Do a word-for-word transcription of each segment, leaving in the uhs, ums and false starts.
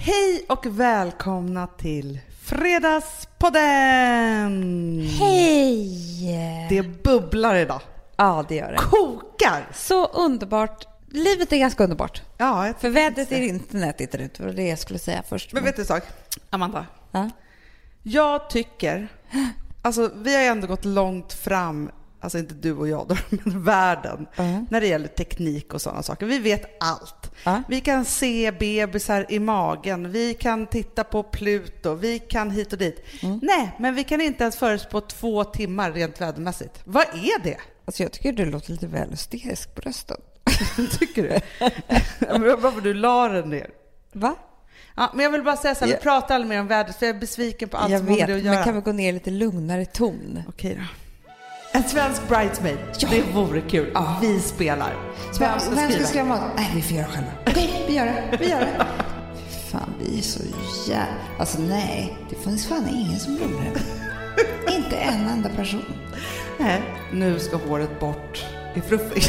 Hej och välkomna till Fredagspodden! Hej! Det bubblar idag. Ja, det gör det. Kokar! Så underbart. Livet är ganska underbart. Ja, för vädret är inte nätigt ut. Det var det jag skulle säga först. Men vet du en sak, Amanda? Ja? Jag tycker... Alltså, vi har ändå gått långt fram, alltså inte du och jag då, men världen, uh-huh. när det gäller teknik och sådana saker. Vi vet allt. Uh-huh. Vi kan se bebisar i magen, vi kan titta på Pluto, vi kan hit och dit. Mm. Nej, men vi kan inte ens förutspå två timmar rent vädermässigt. Vad är det? Alltså jag tycker du låter lite väl hysterisk på rösten. Tycker du? Varför du la den ner? Va? Ja, men jag vill bara säga så här, jag... vi pratar aldrig mer om vädret för jag är besviken på allt jag som vet, har att göra. Men kan vi gå ner lite lugnare ton? Okej då. En svensk bridesmaid, ja. Det vore kul. Ja. Vi spelar. Så vem ska, vem ska skriva mat? Nej, vi får göra själva. Okej, vi gör det. Vi gör det. Fan, vi är så jävla... Alltså nej, det finns fan ingen som blir det. Inte en enda person. Nej, nu ska håret bort i fluffig.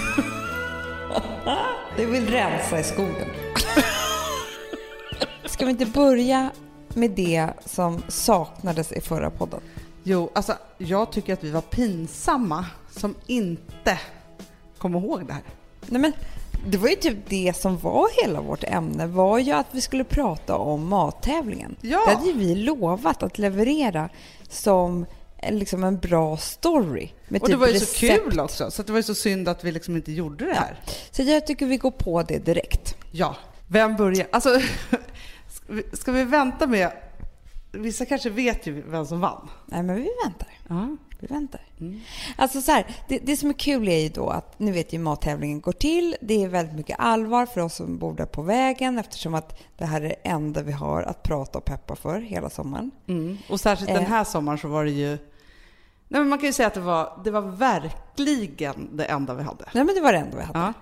Det vill rensa i skogen. Ska vi inte börja med det som saknades i förra podden? Jo, alltså jag tycker att vi var pinsamma som inte kom ihåg det här. Nej, men det var ju typ det som var hela vårt ämne, var ju att vi skulle prata om mattävlingen. Ja. Det hade ju vi lovat att leverera som liksom en bra story. Med och typ det var ju recept. Så kul också, så det var ju så synd att vi liksom inte gjorde det här. Ja. Så jag tycker vi går på det direkt. Ja, vem börjar? Alltså, ska vi, ska vi vänta med... Vissa kanske vet ju vem som vann. Nej, men vi väntar. Ja. Vi väntar. Mm. Alltså så här, det, det som är kul är ju då att nu vet ju mattävlingen går till. Det är väldigt mycket allvar för oss som bor där på vägen eftersom att det här är det enda vi har att prata och peppa för hela sommaren. Mm. Och särskilt eh. den här sommaren så var det ju... Nej, men man kan ju säga att det var, det var verkligen det enda vi hade. Nej, men det var det enda vi hade. Ja.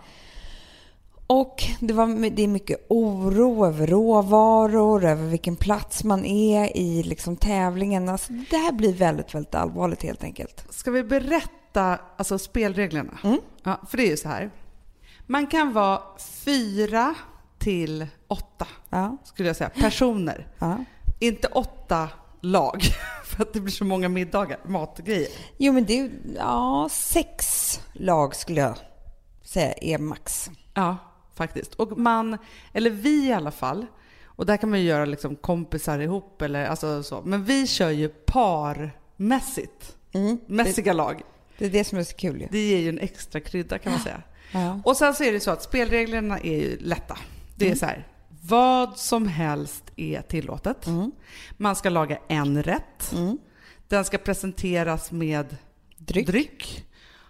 Och det, var, det är mycket oro över råvaror, över vilken plats man är i liksom tävlingen. Alltså, det här blir väldigt, väldigt allvarligt helt enkelt. Ska vi berätta alltså, spelreglerna? Mm. Ja, för det är ju så här. Man kan vara fyra till åtta, ja. skulle jag säga, personer. Ja. Inte åtta lag, för att det blir så många middagar, matgrejer. Jo, men det är ja, sex lag skulle jag säga är max. Ja, faktiskt. Och man, eller vi i alla fall, och där kan man ju göra liksom kompisar ihop, eller alltså så. Men vi kör ju parmässigt. Mm. Mässiga det, lag. Det är det som är så kul ju. Det ger ju en extra krydda kan man säga. Ja. Och sen så är det så att spelreglerna är ju lätta. Det är mm. så här, vad som helst är tillåtet. Mm. Man ska laga en rätt. Mm. Den ska presenteras med dryck. dryck.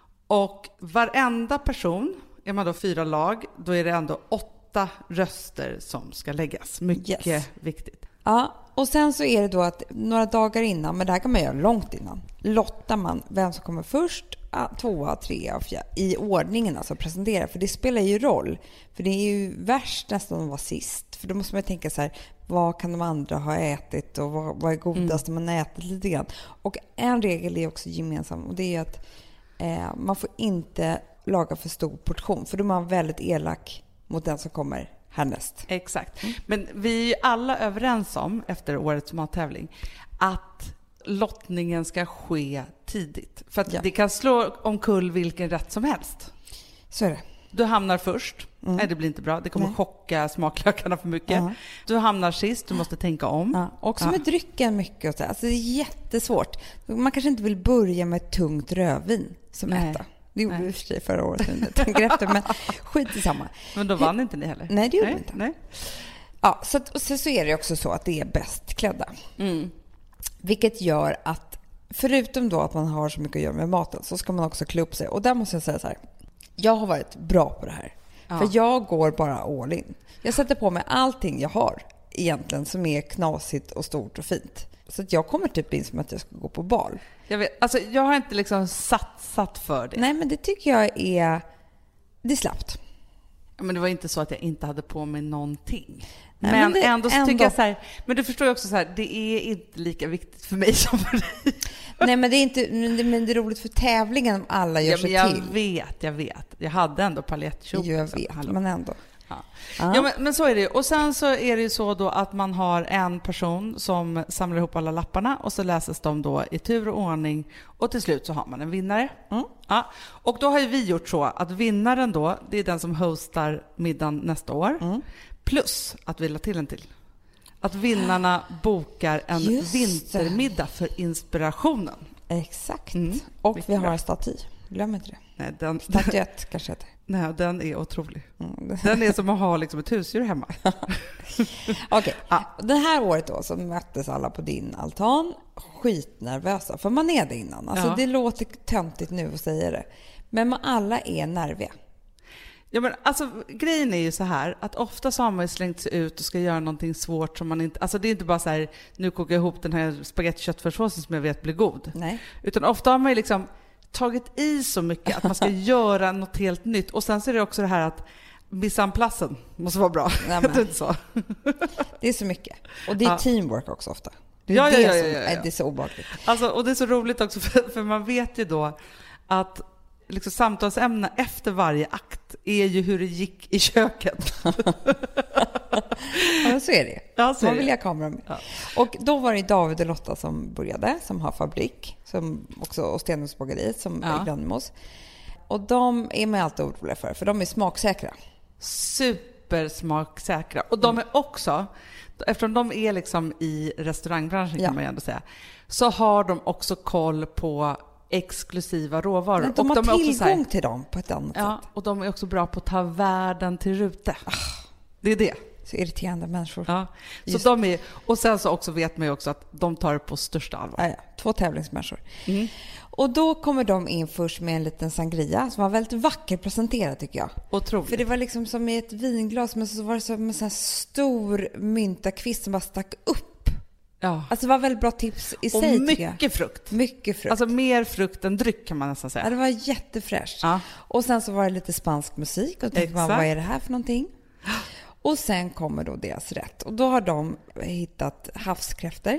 Och varenda person, är man då fyra lag, då är det ändå åtta röster som ska läggas. Mycket yes. viktigt. Ja, och sen så är det då att några dagar innan, men det här kan man göra långt innan, lottar man vem som kommer först, tvåa, trea och fjärde i ordningen, alltså presentera. För det spelar ju roll. För det är ju värst nästan att vara sist. För då måste man tänka så här, vad kan de andra ha ätit och vad, vad är godast mm. man ätit lite grann. Och en regel är också gemensam, och det är ju att eh, man får inte laga för stor portion, för då är man väldigt elak mot den som kommer härnäst. Exakt. Mm. Men vi är ju alla överens om, efter årets mattävling, att lottningen ska ske tidigt. För att ja. det kan slå omkull vilken rätt som helst. Så är det. Du hamnar först. Mm. Nej, det blir inte bra. Det kommer Nej. chocka smaklökarna för mycket. Uh-huh. Du hamnar sist. Du måste tänka om. Uh-huh. Också med uh-huh. drycken mycket. Och så. Alltså, det är jättesvårt. Man kanske inte vill börja med ett tungt rödvin som Nej. äta. Det gjorde vi för sig förra året. Jag tänker efter, men skit i samma. Men då vann inte ni heller? Nej, det gjorde Nej. vi inte. Nej. Ja, så, att, så, så är det också så att det är bäst klädda. Mm. Vilket gör att förutom då att man har så mycket att göra med maten, så ska man också klä upp sig. Och där måste jag säga så här. Jag har varit bra på det här. Ja. För jag går bara all in. Jag sätter på mig allting jag har egentligen som är knasigt och stort och fint. Så att jag kommer typ in som att jag ska gå på bal. Jag vet, alltså jag har inte liksom satsat för det. Nej, men det tycker jag är... Det är slappt. Men det var inte så att jag inte hade på mig någonting. Nej, men, men det, ändå så ändå... tycker jag så här, men du förstår ju också så här, det är inte lika viktigt för mig som för dig. Nej, men det är inte, men det, men det är roligt för tävlingen om alla gör ja, sig jag till. Jag vet, jag vet. Jag hade ändå paljettkjol. Jag vet, Hallå. men ändå. Ja. Ja. Ja, men, men så är det ju. Och sen så är det ju så då att man har en person som samlar ihop alla lapparna och så läses de då i tur och ordning och till slut så har man en vinnare. Mm. Ja. Och då har ju vi gjort så att vinnaren då, det är den som hostar middagen nästa år. Mm. Plus att vi la till en till. Att vinnarna bokar en Just vintermiddag för inspirationen. Exakt. Mm. Och Vilket vi har bra. en staty. Glöm inte det. Nej, den, Statyett kanske heter. nej, den är otrolig. Mm. Den är som att ha liksom ett husdjur hemma. Okej, okay. Ja. Det här året då så möttes alla på din altan skitnervösa. För man är det innan. Alltså Ja. det låter töntigt nu att säga det. Men man alla är nerviga. Ja, men alltså, grejen är ju så här att ofta så har man ju slängt sig ut och ska göra någonting svårt som man inte... Alltså det är inte bara så här, nu kokar jag ihop den här spagettiköttfärssåsen som jag vet blir god. Nej. Utan ofta har man ju liksom tagit i så mycket att man ska göra något helt nytt. Och sen så är det också det här att missanplassen måste vara bra. Nej, det är inte så. Det är så mycket. Och det är Ja. teamwork också ofta. Det är Ja, det ja, ja, som ja, ja. är det är så obehagligt. Alltså, och det är så roligt också för, för man vet ju då att liksom samtalsämna efter varje akt är ju hur det gick i köket. Ja, så är det. Ja, så är Man det. vill ha kameran med. Ja. Och då var det David och Lotta som började, som har fabrik, som också, och Stenhusbageriet som Ja. är granne med oss. Och de är man alltid oroliga för, för de är smaksäkra. Supersmaksäkra. Och de är också, eftersom de är liksom i restaurangbranschen Ja. kan man ju ändå säga, så har de också koll på exklusiva råvaror. Men de och har de är också tillgång så här, till dem på ett annat ja, sätt. och de är också bra på att ta världen till rute. Det är det. Så irriterande människor. Ja. Så Just. de är, och sen så också vet man ju också att de tar det på största allvar. Ja, ja. Två tävlingsmänniskor. Mm. Och då kommer de in först med en liten sangria som var väldigt vacker presenterad tycker jag. Otroligt. För det var liksom som i ett vinglas, men så var det som en sån här stor myntakvist som bara stack upp. Ja. Alltså det var väldigt bra tips i Och sig tycker jag. mycket frukt. Mycket frukt. Alltså mer frukt än dryck kan man nästan säga. Ja, det var jättefräscht. Ja. Och sen så var det lite spansk musik och då tänkte man, Exakt. vad är det här för någonting? Och sen kommer då deras rätt. Och då har de hittat havskräftor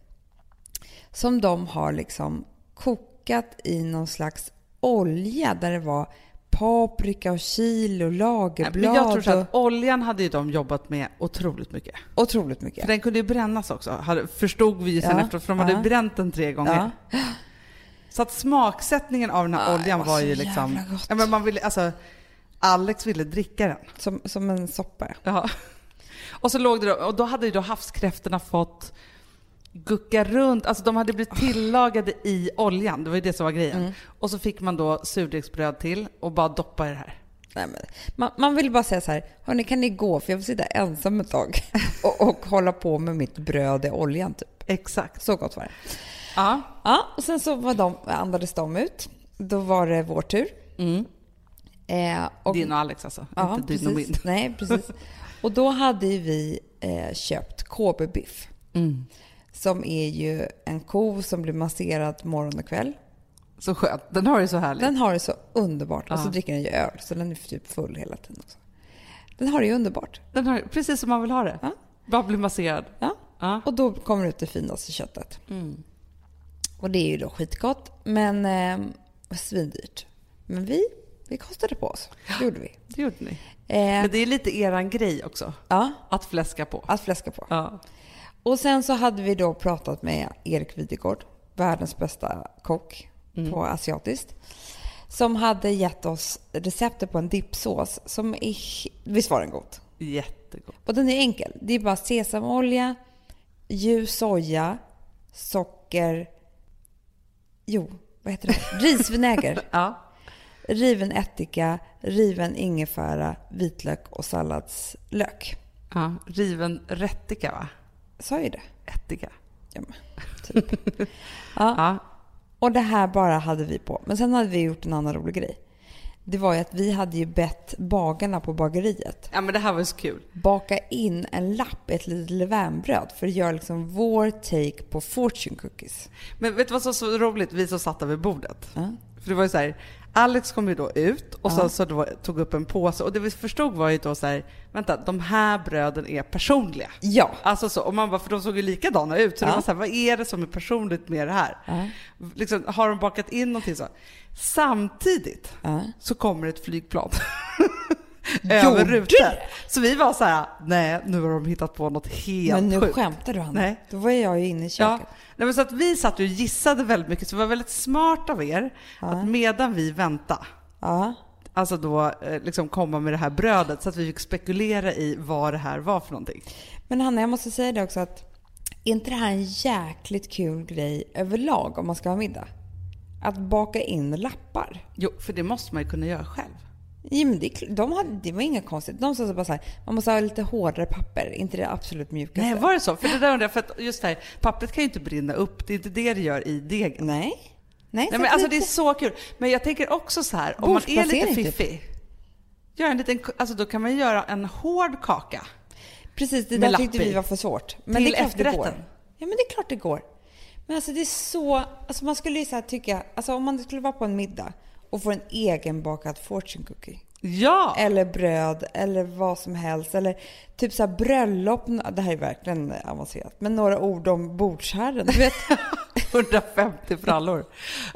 som de har liksom kokat i någon slags olja där det var paprika och chili och lagerblad. Men jag tror så och att oljan hade ju de jobbat med otroligt mycket. otroligt mycket. För den kunde ju brännas också, hade- förstod vi ju sen Ja, efteråt, för de hade ja. ju bränt den tre gånger. Ja. Så att smaksättningen av den här Ja, oljan det var, var så ju liksom... jävla gott. Ja, men man ville, alltså, Alex ville dricka den. Som, som en soppa. Ja. Och så låg det då, och då hade ju då havskräftorna fått gucka runt, alltså de hade blivit tillagade i oljan, det var ju det som var grejen. Mm. Och så fick man då surdegsbröd till och bara doppa i det här. Nej, men, man, man vill bara säga så här, hörni kan ni gå för jag vill sitta ensam ett tag och, och hålla på med mitt bröd i oljan typ. Exakt. Så gott var det. Ja. Ja, och sen så var de, andades de ut. Då var det vår tur. Mm. Eh, och, Din och Alex alltså, ja, inte din och min. precis. Nej, precis. Och då hade vi eh, köpt K B-biff. Mm. Som är ju en ko som blir masserad morgon och kväll. Så skönt, den har ju så härligt. Den har det så underbart. Och så Ja. dricker den ju öl, så den är typ full hela tiden också. Den har det ju underbart. Den har precis som man vill ha det. Ja. Bara bli masserad. Ja. Ja. Och då kommer ut det finaste köttet. Mm. Och det är ju då skitgott, men eh, svindyrt. Men vi, vi kostade på oss. Det gjorde vi. Det gjorde ni. Eh, Men det är lite eran grej också, ja, att fläska på. att fläska på. Ja. Och sen så hade vi då pratat med Erik Videgård, världens bästa kock Mm. på asiatiskt. Som hade gett oss receptet på en dippsås som är... Visst var den god? Jättegott. Och den är enkel. Det är bara sesamolja, ljus soja, socker... Jo, vad heter det? Risvinäger. Ja. Riven ättika, riven ingefära, vitlök och salladslök. Ja. Riven rättika, va? Sa ju det? Ättika. Ja, men, typ. Ja. Ja. Och det här bara hade vi på. Men sen hade vi gjort en annan rolig grej. Det var ju att vi hade ju bett bagarna på bageriet Ja, men det här var ju så kul. baka in en lapp, ett litet levainbröd för att göra liksom vår take på fortune cookies. Men vet du vad som var så roligt? Vi som satt där vid bordet. Ja. För det var ju så här, Alex kom ju då ut och Ja. så, så då tog upp en påse. Och det vi förstod var ju då så här, vänta, de här bröden är personliga. Ja. Alltså så, och man bara, för de såg ju likadana ut. Så Ja. det var så här, vad är det som är personligt med det här? Ja. Liksom, har de bakat in någonting så? Samtidigt Ja. så kommer ett flygplan. över rutan. Så vi var så här, nej, nu har de hittat på något helt Men nu sjukt. skämtar du, Hanna. Nej. Då var jag ju inne i köket. Ja. Nej, men så att vi satt och gissade väldigt mycket, så det var väldigt smart av er Ja. att medan vi väntade, Ja. alltså då eh, liksom komma med det här brödet så att vi fick spekulera i vad det här var för någonting. Men Hanna, jag måste säga det också att är inte det här en jäkligt kul grej överlag om man ska ha middag? Att baka in lappar. Jo, för det måste man ju kunna göra själv. Ja, men det, är kl- de hade, det var inga konstigt. De sa så bara så här, man måste ha lite hårdare papper, inte det absolut mjukaste. Nej, var det så? För det där undrar jag, för att just det här, pappret kan ju inte brinna upp. Det är inte det det gör i degen. Nej. Nej, Nej, men alltså det är så kul. Men jag tänker också så här, om man är lite Bordsplacering, typ. fiffig, gör en liten, alltså då kan man göra en hård kaka. Precis, det med där lapp tyckte i. vi var för svårt. Men Till det är klart det går. efterrätten. Ja, men det är klart det går. Men alltså det är så, alltså man skulle ju så här tycka, alltså om man skulle vara på en middag och få en egenbakad fortune cookie. Ja! Eller bröd, eller vad som helst. Eller typ så här bröllop. Det här är verkligen avancerat. Men några ord om bordsherren. Du vet. hundrafemtio frallor.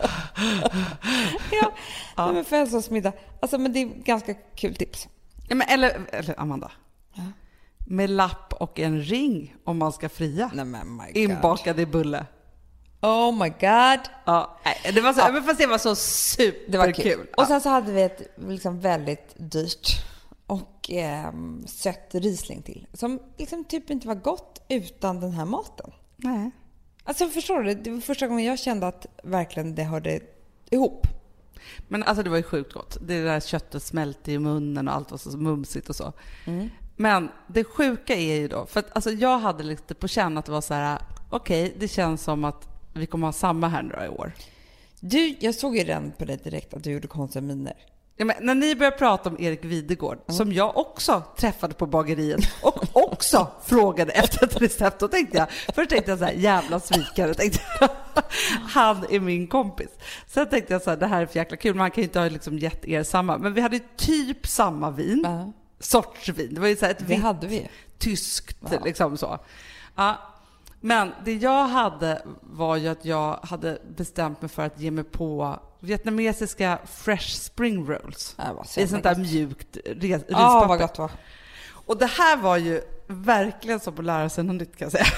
ja, Ja. men födelsedagsmiddag. Alltså, men det är ganska kul tips. Ja, men eller, eller Amanda. Ja. Med lapp och en ring om man ska fria. Nej, men my God. Inbakad i bulle. Oh my God. Ja, nej, det var så, Ja. men fast det var så superkul. Det var kul. Ja. Och sen så hade vi ett liksom väldigt dyrt och eh, sött Riesling till. Som liksom typ inte var gott utan den här maten. Nej. Alltså förstår du? Det var första gången jag kände att verkligen det hörde ihop. Men alltså det var ju sjukt gott. Det där köttet smälte i munnen och allt var så mumsigt och så. Mm. Men det sjuka är ju då, för att alltså jag hade lite på känn att det var så här, okej, okay, det känns som att vi kommer ha samma här några i år. Du, jag såg ju redan på dig direkt att du gjorde konstiga miner. Ja, men när ni började prata om Erik Videgård, mm. som jag också träffade på bageriet och också frågade efter ett recept, då tänkte jag, först tänkte jag så här, jävla svikare, tänkte jag. Han är min kompis. Sen tänkte jag så här, det här är för jäkla kul, man kan ju inte ha liksom gett er samma, men vi hade typ samma vin, uh. sorts vin. Det var ju så här ett det hade vi. tyskt, ja. liksom så. Ja. Men det jag hade var ju att jag hade bestämt mig för att ge mig på vietnamesiska fresh spring rolls. I sånt där mjukt ris- rispapper. Ja, vad gott va. Och det här var ju verkligen som att lära sig något nytt, kan jag säga.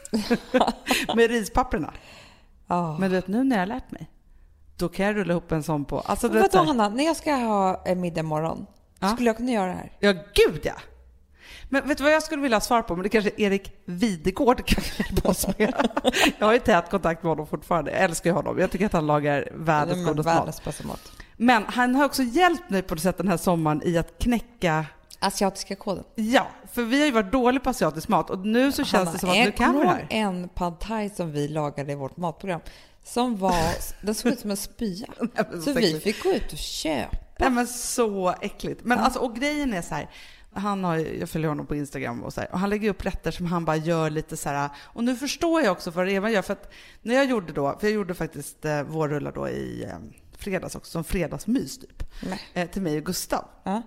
Med rispapperna. Oh. Men du vet, nu när jag har lärt mig, då kan jag rulla ihop en sån på. Alltså, men vet du, Hanna, när jag ska ha en middag imorgon, ja? skulle jag kunna göra det här? Ja, gud ja. Men vet du vad jag skulle vilja svara på? Men det kanske Erik Videgård kan hjälpa oss med. Jag har ju tät kontakt med honom fortfarande. Jag älskar honom. Jag tycker att han lagar världens godaste mat. mat. Men han har också hjälpt mig på något sätt den här sommaren i att knäcka asiatiska koden. Ja, för vi har ju varit dåliga på asiatisk mat och nu så känns Hanna, det som att nu kan vi det här. En pad thai som vi lagade i vårt matprogram som var, den såg ut som en spya. Nej, så, så vi fick gå ut och köpa. Nej, men så äckligt. Men ja. alltså, och grejen är så här, han har, jag följer honom på Instagram och så här, och han lägger upp rätter som han bara gör lite så här, och nu förstår jag också vad Eva gör, för att när jag gjorde då, för jag gjorde faktiskt eh, vårrullar då i eh, fredags också, som fredagsmys typ, eh, till mig och Gustav. Ja.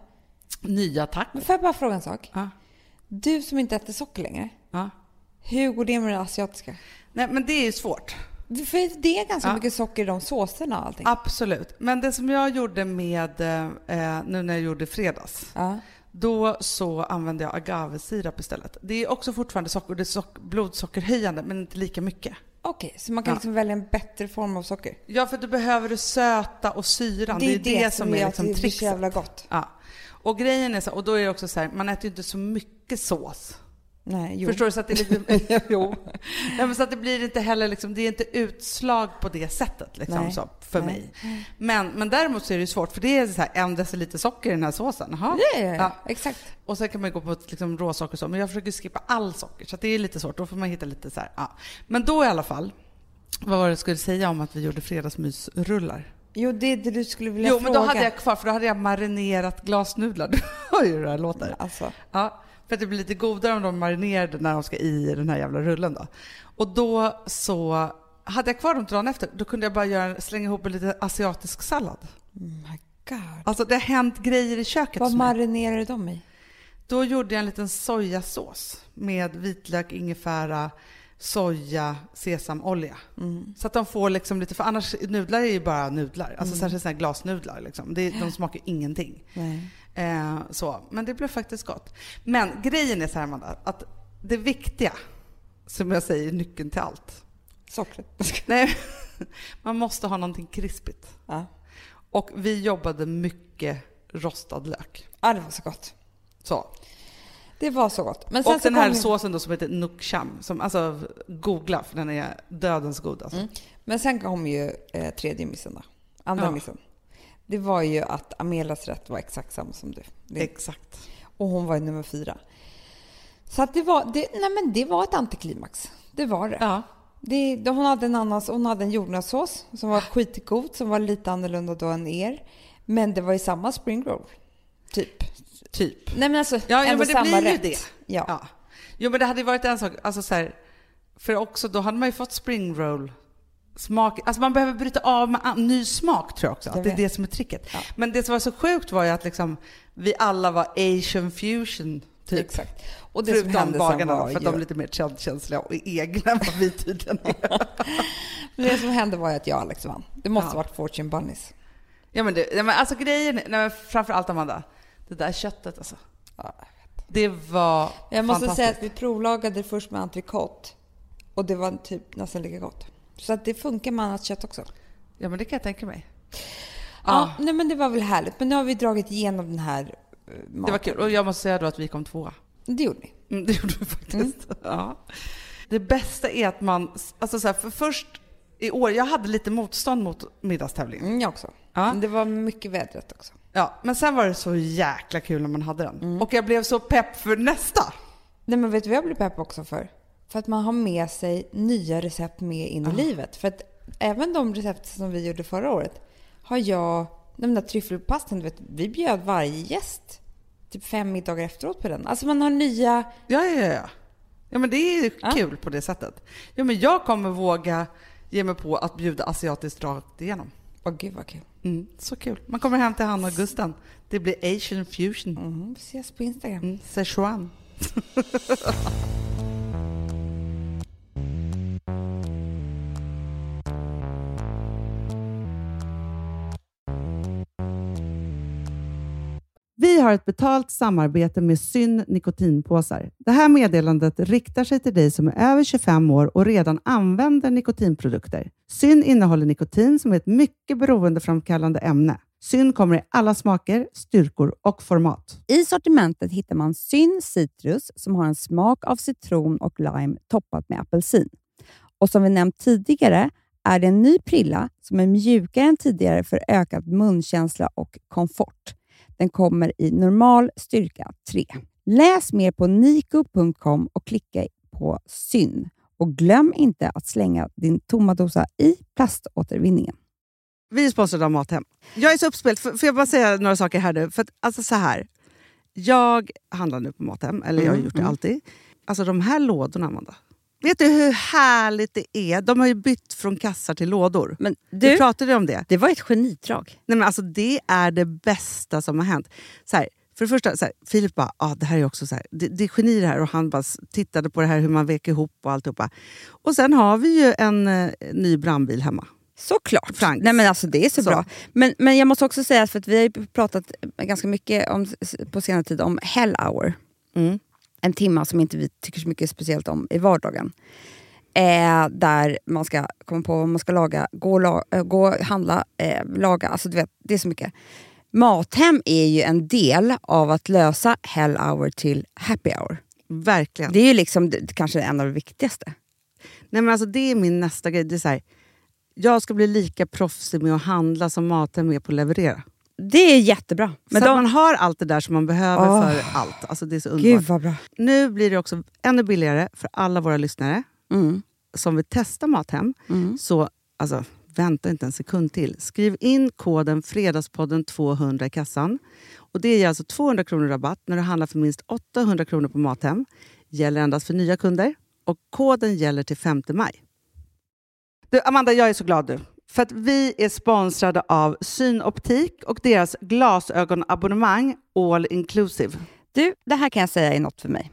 Nya tack. Men får jag bara fråga en sak? Ja. Du som inte äter socker längre, ja. Hur går det med det asiatiska? Nej, men det är ju svårt. För det är ganska ja. mycket socker i de såserna och allting. Absolut. Men det som jag gjorde med, eh, nu när jag gjorde fredags, ja. då så använde jag agavesirap istället. Det är också fortfarande socker, det är socker, blodsockerhöjande, men inte lika mycket. Okej, okay, så man kan ja. liksom välja en bättre form av socker? Ja, för du behöver det söta och syran. Det är det, är det, det som, som är liksom trixet. Det är så jävla gott. Ja. Och grejen är så, och då är det också så här, man äter ju inte så mycket sås. Nej, jo. Förstår du? Så att det är lite, jo. Ja, men så att det blir inte heller liksom, det är inte utslag på det sättet liksom, så, för Nej. mig. Men, men däremot så är det svårt, för det är så här en deciliter socker i den här såsen. Aha. Ja, ja, ja, exakt. Och sen kan man gå på liksom råsocker så, men jag försöker skippa all socker, så att det är lite svårt. Då får man hitta lite så här, ja. Men då i alla fall, vad var det jag skulle säga om att vi gjorde fredagsmysrullar? Jo, det är det du skulle vilja jo, fråga. Jo, men då hade jag kvar, för då hade jag marinerat glasnudlar. Du hör ju hur det här låter. Alltså. Ja, för att det blir lite godare om de marinerade när de ska i den här jävla rullen då. Och då så hade jag kvar dem till dagen efter. Då kunde jag bara göra, slänga ihop en lite asiatisk sallad. Oh my God. Alltså det har hänt grejer i köket. Vad marinerade de i? Då gjorde jag en liten sojasås med vitlök, ingefära, soja, sesamolja. Mm. Så att de får liksom lite, för annars nudlar är ju bara nudlar. Alltså mm. särskilt såna här glasnudlar liksom. Det, de smakar ingenting. Nej. Eh, så. Men det blev faktiskt gott. Men grejen är så här, Amanda, att det viktiga, som jag säger, är nyckeln till allt. Sockret. Nej, man måste ha någonting krispigt. Ja. Och vi jobbade mycket rostad lök. Ja, det var så gott. Så. Det var så gott. Men sen och så den här kom... såsen då som heter Nook Cham, som alltså googla, för den är dödens god alltså. Mm. Men sen kom ju eh, tredje missen då. Andra ja. missen. Det var ju att Amelias rätt var exakt samma som du. Det... Exakt. Och hon var i nummer fyra. Så att det var det, nej men det var ett antiklimax. Det var det. Ja. Det, det hon hade en annan, hon hade en jordnötssås som var skitgod, som var lite annorlunda då än er. Men det var ju samma spring roll. Typ. Typ. Nej men alltså, ja, ja, ändå men det samma blir rätt. ju det. Ja. ja. Jo, men det hade ju varit en sak, alltså så här, för också då hade man ju fått spring roll smak, alltså man behöver bryta av med ny smak, tror jag också, att det är det som är tricket. Ja. Men det som var så sjukt var ju att liksom vi alla var Asian fusion typ. Exakt. Och det förutom som hände bagarna, var för att ju... de är lite mer känsliga och egna än vad vi tydligen är. Det som hände var ju att jag och Alex vann. Det måste ja. ha varit Fortune Bunnies. Ja men, det, ja, men alltså grejen, nej, framför allt Amanda, det där köttet alltså. Ja, jag vet. Det var Jag måste säga att vi provlagade först med entrecote och det var typ nästan lika gott. Så att det funkar med annat kött också. Ja, men det kan jag tänka mig. Ja, ah. nej, men det var väl härligt. Men nu har vi dragit igenom den här uh, maten. Det var kul. Och jag måste säga då att vi kom tvåa. Det gjorde vi. Mm, det gjorde vi faktiskt. Mm. Ja. Det bästa är att man, alltså så här, för först i år, jag hade lite motstånd mot middagstävlingen. Mm, jag också. Ja. Men det var mycket vädret också. Ja, men sen var det så jäkla kul när man hade den. Mm. Och jag blev så pepp för nästa. Nej, men vet du vad jag blev pepp också för? För att man har med sig nya recept med in i ah. livet. För att även de recept som vi gjorde förra året har jag, den där tryffelpastan, vet, vi bjöd varje gäst typ fem middagar efteråt på den. Alltså man har nya... Ja, ja, ja. Ja, men det är ju ah. kul på det sättet. Ja, men jag kommer våga ge mig på att bjuda asiatiskt rakt igenom. Åh gud vad kul. Mm, så kul. Man kommer hem till Hanna och Gusten. Det blir Asian fusion. Mm, vi ses på Instagram. Mm, Szechuan. Vi har ett betalt samarbete med Syn nikotinpåsar. Det här meddelandet riktar sig till dig som är över tjugofem år och redan använder nikotinprodukter. Syn innehåller nikotin som är ett mycket beroendeframkallande ämne. Syn kommer i alla smaker, styrkor och format. I sortimentet hittar man Syn Citrus som har en smak av citron och lime toppat med apelsin. Och som vi nämnt tidigare är det en ny prilla som är mjukare än tidigare för ökad munkänsla och komfort. Den kommer i normal styrka tre. Läs mer på niko punkt com och klicka på Syn. Och glöm inte att slänga din tomma dosa i plaståtervinningen. Vi är sponsrade av Mathem. Jag är så uppspelt. Får jag bara säga några saker här nu? För att, alltså så här. Jag handlar nu på Mathem. Eller jag har gjort det alltid. Alltså de här lådorna, Amanda. Vet du hur härligt det är? De har ju bytt från kassar till lådor. Men du, vi pratade om det. Det var ett genidrag. Nej, men alltså det är det bästa som har hänt. Så här, för det första, så här, Filip bara, ah, det här är också så här, det, det är geni det här. Och han bara tittade på det här hur man vek ihop och alltihopa. Och sen har vi ju en eh, ny brandbil hemma. Såklart. Franks. Nej men alltså det är så, så. bra. Men, men jag måste också säga, för att vi har ju pratat ganska mycket om, på senare tid om Hell Hour. Mm. En timme som inte vi tycker så mycket speciellt om i vardagen. Eh, där man ska komma på vad man ska laga, gå, la, äh, gå handla, eh, laga. Alltså du vet, det är så mycket. Mathem är ju en del av att lösa Hell Hour till Happy Hour. Verkligen. Det är ju liksom det, kanske en av de viktigaste. Nej men alltså det är min nästa grej. Det är så här, jag ska bli lika proffsig med att handla som Mathem är på att leverera. Det är jättebra. Men så de... att man har allt det där som man behöver oh. för allt. Alltså det är så underbart. Gud vad bra. Nu blir det också ännu billigare för alla våra lyssnare mm. som vill testa Mathem. Mm. Så alltså, vänta inte en sekund till. Skriv in koden Fredagspodden tvåhundra i kassan. Och det ger alltså tvåhundra kronor rabatt när du handlar för minst åttahundra kronor på Mathem. Gäller endast för nya kunder. Och koden gäller till femte maj. Du, Amanda, jag är så glad nu. För att vi är sponsrade av Synoptik och deras glasögonabonnemang All Inclusive. Du, det här kan jag säga är något för mig.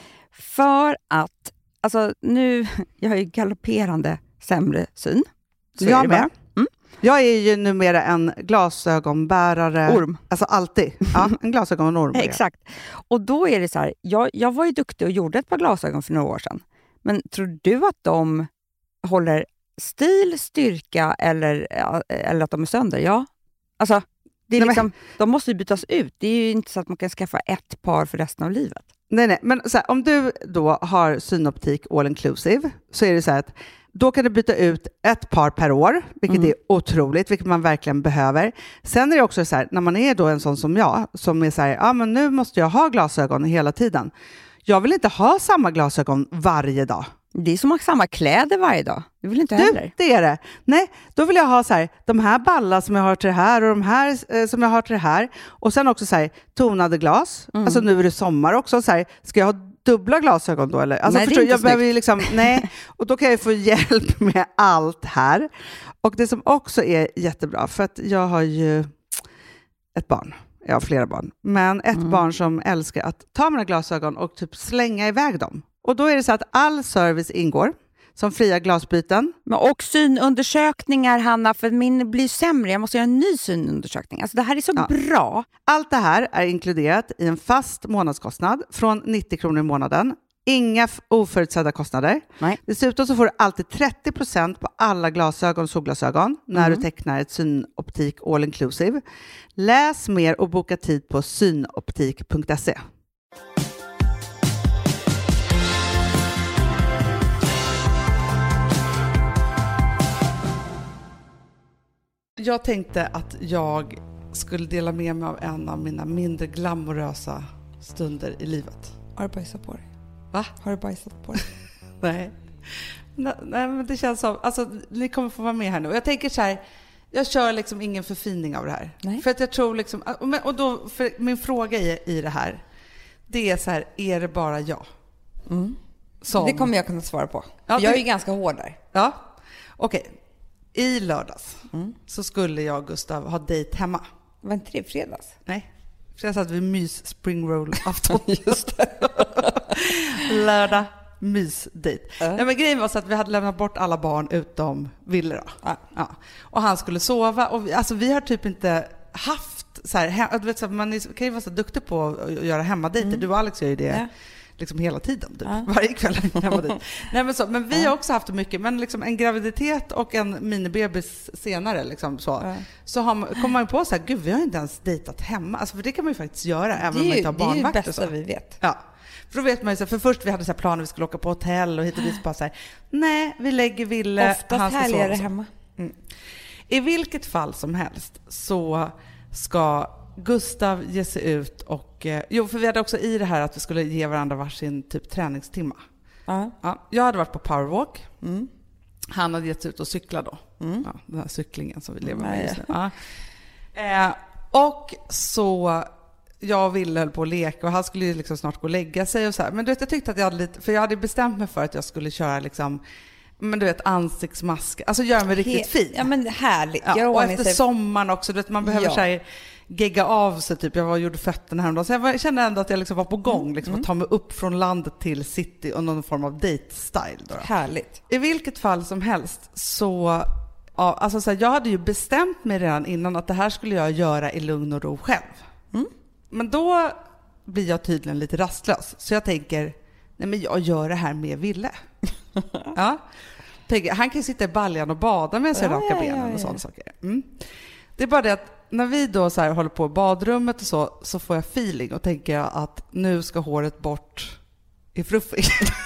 För att, alltså nu, jag har ju galopperande sämre syn. Så jag är det med. Mm. Jag är ju numera en glasögonbärare. Orm. Alltså alltid. Ja, en glasögonorm. Exakt. Och då är det så här, jag, jag var ju duktig och gjorde ett par glasögon för några år sedan. Men tror du att de håller stil, styrka eller, eller att de är sönder? Ja. Alltså, det är nej, liksom, men... de måste ju bytas ut. Det är ju inte så att man kan skaffa ett par för resten av livet. Nej, nej. Men så här, om du då har synoptik all inclusive så är det så här att då kan du byta ut ett par per år, vilket mm. är otroligt, vilket man verkligen behöver. Sen är det också så här, när man är då en sån som jag, som är så här, ja men nu måste jag ha glasögon hela tiden. Jag vill inte ha samma glasögon varje dag. Det är som att ha samma kläder varje dag. Det vill inte heller. Du, det är det. Nej, då vill jag ha så här, de här ballar som jag har till det här och de här eh, som jag har till det här. Och sen också så här, tonade glas. Mm. Alltså nu är det sommar också. Så här, ska jag ha dubbla glasögon då? Eller? Alltså, nej, förstår, det är inte jag behöver ju liksom, nej. Och då kan jag få hjälp med allt här. Och det som också är jättebra, för att jag har ju ett barn. Jag har flera barn. Men ett mm. barn som älskar att ta mina glasögon och typ slänga iväg dem. Och då är det så att all service ingår. Som fria glasbyten. Men och synundersökningar, Hanna, för min blir sämre. Jag måste göra en ny synundersökning. Alltså det här är så ja. bra. Allt det här är inkluderat i en fast månadskostnad från nittio kronor i månaden. Inga oförutsedda kostnader. Nej. Dessutom så får du alltid trettio procent på alla glasögon och solglasögon när mm. du tecknar ett synoptik all inclusive. Läs mer och boka tid på synoptik punkt se. Jag tänkte att jag skulle dela med mig av en av mina mindre glamorösa stunder i livet. Har du bajsat på dig? Va? Har du bajsat på dig? Nej. Nej, men det känns som... Alltså, ni kommer få vara med här nu. Jag tänker så här... Jag kör liksom ingen förfining av det här. Nej. För att jag tror liksom... Och då, för min fråga i, i det här, det är så här, är det bara jag? Mm. Som... Det kommer jag kunna svara på. Ja, jag det... är ganska hård där. Ja, okej. Okay. I lördags mm. så skulle jag och Gustav ha dejt hemma. Var inte det fredags? Nej. Så jag satt vid mys spring roll afton. Just det. Lördag mysdejt. Uh. Nej, men grejen var så att vi hade lämnat bort alla barn utom Ville då. Uh. Ja. Och han skulle sova. Och vi, alltså vi har typ inte haft så här, he, du vet, så här, man är, kan ju vara så duktig på att göra hemmadejter. Mm. Du och Alex gör ju det. Ja. Liksom hela tiden, typ. Ja. Varje kväll hemma dit. Nej, men, så, men vi har också haft mycket, men liksom en graviditet och en minibebis senare liksom, så, ja. så har man, kommer man på så här, gud vi har inte ens dejtat hemma, alltså, för det kan man ju faktiskt göra även om man inte har barnvakt. Det är ju det bästa vi vet. Ja. För då vet man ju så här, för först vi hade så här planer, vi skulle åka på hotell och hit och dit, bara så här, nej vi lägger Ville. Oftast härligare hemma. Mm. I vilket fall som helst så ska Gustav ge sig ut och... Eh, jo, för vi hade också i det här att vi skulle ge varandra varsin typ träningstimma. Uh-huh. Ja, jag hade varit på powerwalk. Mm. Han hade gett sig ut och cykla då. Mm. Ja, den här cyklingen som vi lever med Nej. just nu. Ja. Eh, och så... Jag ville höll på att leka och han skulle ju liksom snart gå och lägga sig och så här. Men du vet, jag tyckte att jag hade lite... För jag hade bestämt mig för att jag skulle köra liksom... Men du vet, ansiktsmask. Alltså göra mig riktigt fin. Ja, men härligt. Ja, och efter sig... sommaren också. Du vet, man behöver ja. så här, gegga av sig. Typ. Jag var och gjorde fötterna häromdagen. Så jag kände ändå att jag liksom var på gång. Liksom, mm. att ta mig upp från landet till city och någon form av date-style. Då. Härligt. I vilket fall som helst så... Ja, alltså så här, jag hade ju bestämt mig redan innan att det här skulle jag göra i lugn och ro själv. Mm. Men då blir jag tydligen lite rastlös. Så jag tänker, nej men jag gör det här med Ville. Ja. Tänker, han kan ju sitta i baljan och bada med sig ja, raka ja, benen ja, ja. och sådana saker. Mm. Det är bara det att när vi då så här håller på i badrummet och så, så får jag feeling och tänker jag att nu ska håret bort i fluffig.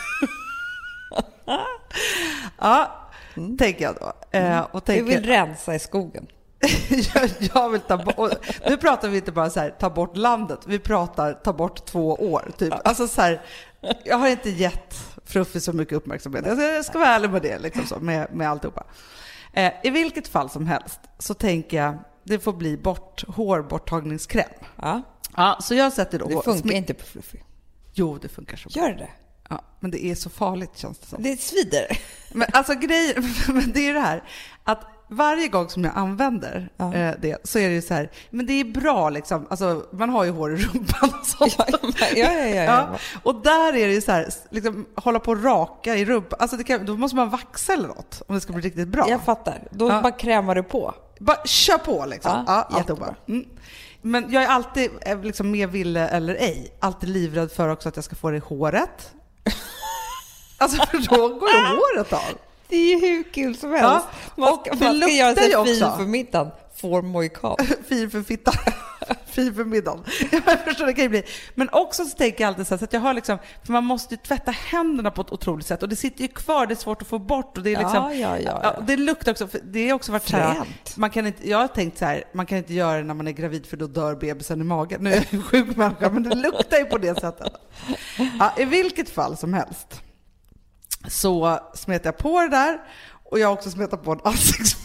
Ja, mm. tänker jag då. Mm. Eh, och tänker, du vill rensa i skogen. jag, jag vill ta bort, nu pratar vi inte bara så här, ta bort landet, vi pratar ta bort två år typ. Alltså så här, jag har inte gett Fluffy så mycket uppmärksamhet. Jag ska, jag ska vara ärlig med det liksom så, med, med alltihopa. Eh, I vilket fall som helst så tänker jag det får bli bort hårborttagningskräm. Ja. Ja, så jag sätter då. Det funkar sm- inte på Fluffy. Jo, det funkar så. Gör det? Ja, men det är så farligt känns det som. Det svider. Men alltså grejer, men det är det här att varje gång som jag använder Ja. eh, det så är det ju så här, men det är bra liksom, alltså man har ju hår i rumpan och sånt. Ja, ja, ja, ja, ja. Ja, och där är det ju så här, liksom hålla på och raka i rumpan, alltså det kan, då måste man vaxa eller något om det ska bli riktigt bra. Jag fattar. Då Ja. bara krämar du på. Bara kör på liksom. Ja, Ja, alltihopa. jättebra. Mm. Men jag är alltid, eh, liksom med ville eller ej, alltid livrädd för också att jag ska få det i håret. Alltså för då går ju håret av. Det är ju hur kul som helst. Ja, Man och ska, det man ska göra luktar ju sig fin också. för middagen. Får mojikan. Fin för fittan. Fin för middagen. Jag förstår, det kan ju bli. Men också så tänker jag alltid så, här, så att jag har liksom, för man måste ju tvätta händerna på ett otroligt sätt och det sitter ju kvar, det är svårt att få bort och det är liksom, Ja, ja, ja, ja. det luktar också, för det är också varit så här, Fränt. man kan inte, jag har tänkt så här, man kan inte göra det när man är gravid för då dör bebisen i magen. Nu är jag en sjuk människa, men det luktar ju på det sättet. Ja, i vilket fall som helst så smetar jag på det där och jag har också smetat på en ansiktsmask.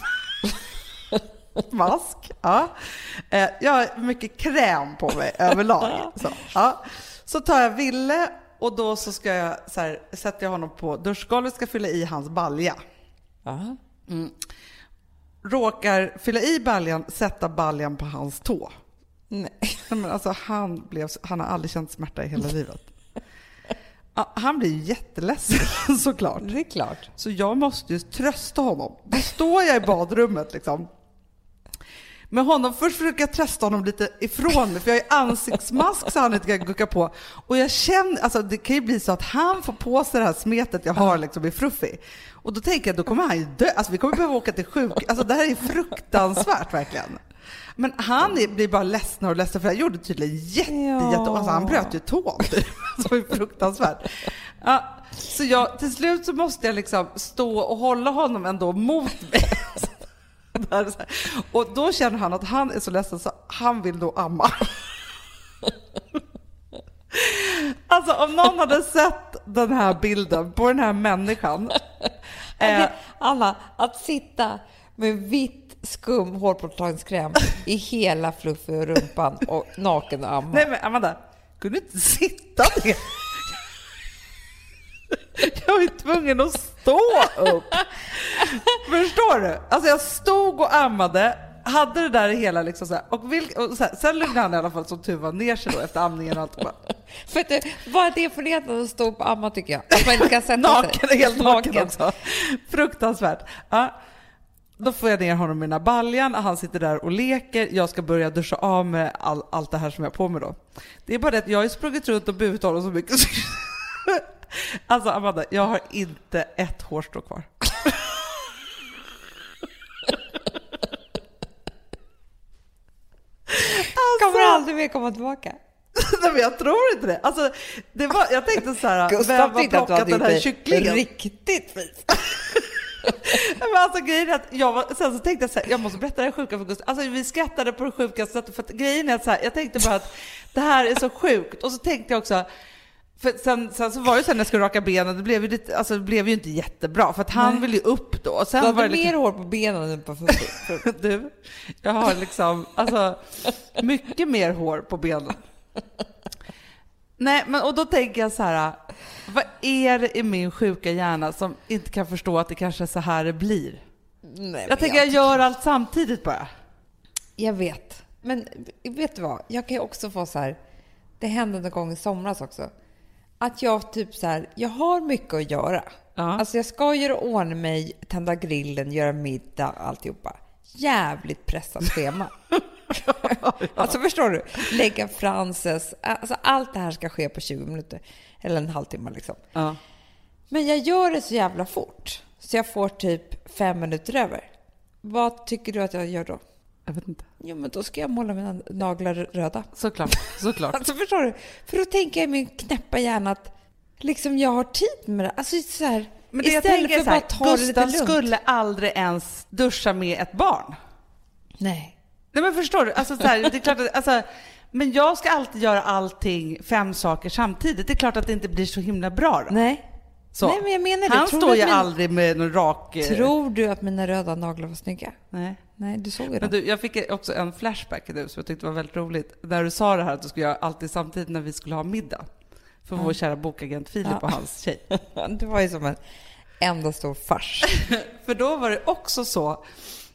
Mask, ja. Eh, jag har mycket kräm på mig överlag. Så, ja. Så tar jag Ville och då så ska jag så här, sätter jag honom på duschgolvet, ska fylla i hans balja. Aha. Mm. Råkar fylla i baljan, sätta baljan på hans tå. Nej. Nej, men alltså, han, blev, han har aldrig känt smärta i hela livet. Ja, han blir jätteledsen såklart. Det är klart. Så jag måste ju trösta honom. Då står jag i badrummet liksom. Med honom, först försöker jag trösta honom lite ifrån mig, för jag har ansiktsmask så han inte kan gucka på. Och jag känner, alltså det kan ju bli så att han får på sig det här smetet jag har liksom i Fruffy. Och då tänker jag, då kommer han ju dö. Alltså vi kommer behöva åka till sjuk. Alltså det här är fruktansvärt verkligen. Men han är, blir bara ledsen och ledsen, för jag gjorde tydligen jätte, Ja. jätte, alltså han bröt ju tån. Det var ju fruktansvärt. Ja, så jag, till slut så måste jag liksom stå och hålla honom ändå mot mig. Där, så här. Och då känner han att han är så ledsen så han vill då amma. Alltså om någon hade sett den här bilden på den här människan. Eh, Anna, att sitta med vitt skum hårborttagningskräm i hela Fluffy och rumpan och naken och amma. nej men Amanda, kunde inte sitta ner. Jag var ju tvungen att stå upp. Förstår du? Alltså jag stod och ammade, hade det där i hela liksom så här, och, vil, och så här, sen lugnade han i alla fall som tur var ner sig då efter amningen och allt. Bara. För att, vad är det för det att stå på amma tycker jag? Att man inte kan sätta Naken, sig. helt naken också. Fruktansvärt. Ja. Då får jag ner honom i den här baljan. Han sitter där och leker. Jag ska börja duscha av med all, allt det här som jag har på mig då. Det är bara det att jag har sprungit runt och burit honom så mycket. Alltså Amanda, jag har inte ett hårstrå kvar. Alltså, kommer aldrig mer komma tillbaka. Nej, men jag tror inte det. Alltså, det var, jag tänkte så här, Gustav vem har tyckte att du plockat hade den här gjort kycklingen? riktigt fint. Men alltså grejen är att jag var, sen så tänkte jag så här, jag måste berätta det här sjuka för Gustav. Alltså vi skrattade på det sjuka sättet, för att grejen är att så här, jag tänkte bara att det här är så sjukt. Och så tänkte jag också, för sen, sen så var det så när jag skulle raka benen, det blev ju, lite, alltså, det blev ju inte jättebra, för att han Nej. ville ju upp då. Och sen Du hade var det mer liksom, hår på benen än på fötterna. du, jag har liksom, alltså mycket mer hår på benen. Nej, men och då tänker jag så här, vad är det i min sjuka hjärna som inte kan förstå att det kanske är så här det blir? Nej, Jag tänker jag gör allt samtidigt bara. Jag vet. Men vet du vad? Jag kan ju också få så här, det hände en gång i somras också, att jag typ så här, jag har mycket att göra. Ja. Alltså jag ska göra ordning mig, tända grillen, göra middag, alltihopa. Jävligt pressat schema. Alltså förstår du? Lägga Frances, alltså allt det här ska ske på tjugo minuter. Eller en halvtimme liksom. Ja. Men jag gör det så jävla fort. Så jag får typ fem minuter över. Vad tycker du att jag gör då? Jag vet inte. Jo, men då ska jag måla mina naglar röda. Såklart, såklart. Alltså förstår du? För då tänker jag i min knäppa hjärna att liksom jag har tid med det. Alltså så här, Men det jag istället tänker för så här, att bara ta det lite Gustav lugnt. skulle aldrig ens duscha med ett barn. Nej. Nej, men förstår du? Alltså, så här, det är klart att, alltså, men jag ska alltid göra allting, fem saker samtidigt. Det är klart att det inte blir så himla bra då. Nej. Så. Nej, men jag menar det. Han Tror står du ju att min- aldrig med någon rak... eh, Tror du att mina röda naglar var snygga? Nej. Nej, du såg ju Men det. du, jag fick också en flashback nu som jag tyckte var väldigt roligt. När du sa det här att du skulle göra alltid samtidigt när vi skulle ha middag. För vår kära bokagent Filip Ja. och hans tjej. Det var ju som en enda stor fars. För då var det också så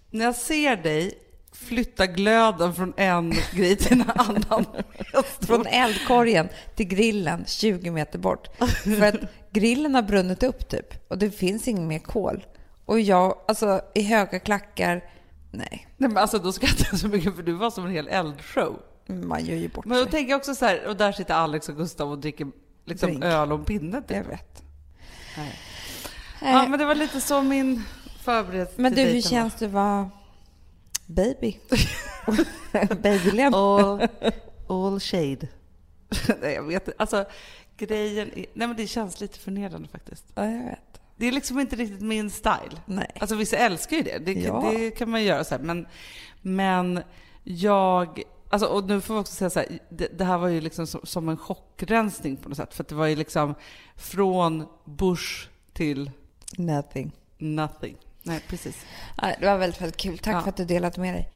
När jag ser dig flytta glöden från en grej till en annan. Från eldkorgen till grillen tjugo meter bort. För att grillen har brunnit upp typ. Och det finns ingen mer kol. Och jag, alltså i höga klackar, nej. Nej men alltså då skrattar jag så mycket för du var som en hel eldshow. Man gör ju bort Men då sig. tänker jag också så här, och där sitter Alex och Gustav och dricker liksom Drink. öl och pinne typ. Jag vet. Nej. Nej. Ja men det var lite så min förberedelse Men till du, hur dejten känns det att vara baby? Babylem. All, all shade. Nej, jag vet inte. Alltså, grejen är... Nej, men det känns lite förnedrande faktiskt. Ja, jag vet. Det är liksom inte riktigt min style. Nej. Alltså, vissa älskar ju det. Det, Ja. det kan man göra så här. Men, men jag... Alltså, och nu får vi också säga så här, det, det här var ju liksom som, som en chockrensning på något sätt. För att det var ju liksom från Bush till Nothing. nothing. Nej, precis. Ja, det var väldigt, väldigt kul. Tack Ja. för att du delat med dig.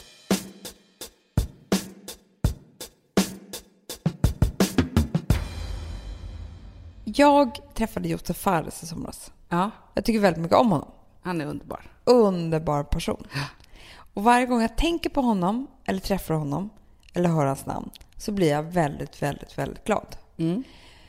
Jag träffade Josef Fares i somras. Ja, Jag tycker väldigt mycket om honom. han är underbar. Underbar person. Och varje gång jag tänker på honom eller träffar honom eller hör hans namn så blir jag väldigt, väldigt, väldigt glad. Mm.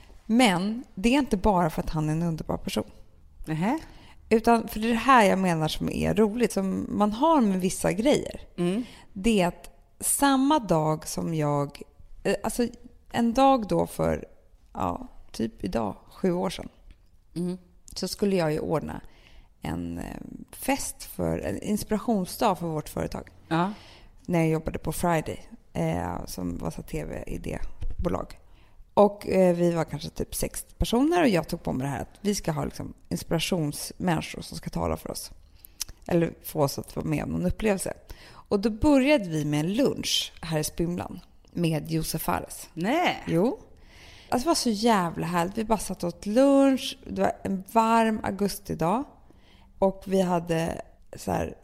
Men det är inte bara för att han är en underbar person. Nähä. Utan för det här jag menar som är roligt, som man har med vissa grejer. Mm. Det är att samma dag som jag... eh, Alltså en dag då för, ja, typ idag, sju år sedan. Mm. Så skulle jag ju ordna en eh, fest för, en inspirationsdag för vårt företag. Ja. När jag jobbade på Friday, eh, som var så tv-idébolag. Och eh, vi var kanske typ sex personer och jag tog på mig det här att vi ska ha liksom inspirationsmänniskor som ska tala för oss. Eller få oss att vara med om någon upplevelse. Och då började vi med en lunch här i Spymlan med Josef Fares. Nej. Jo. Alltså det var så jävla härligt. Vi bara satt och åt lunch. Det var en varm augustidag. Och vi hade så här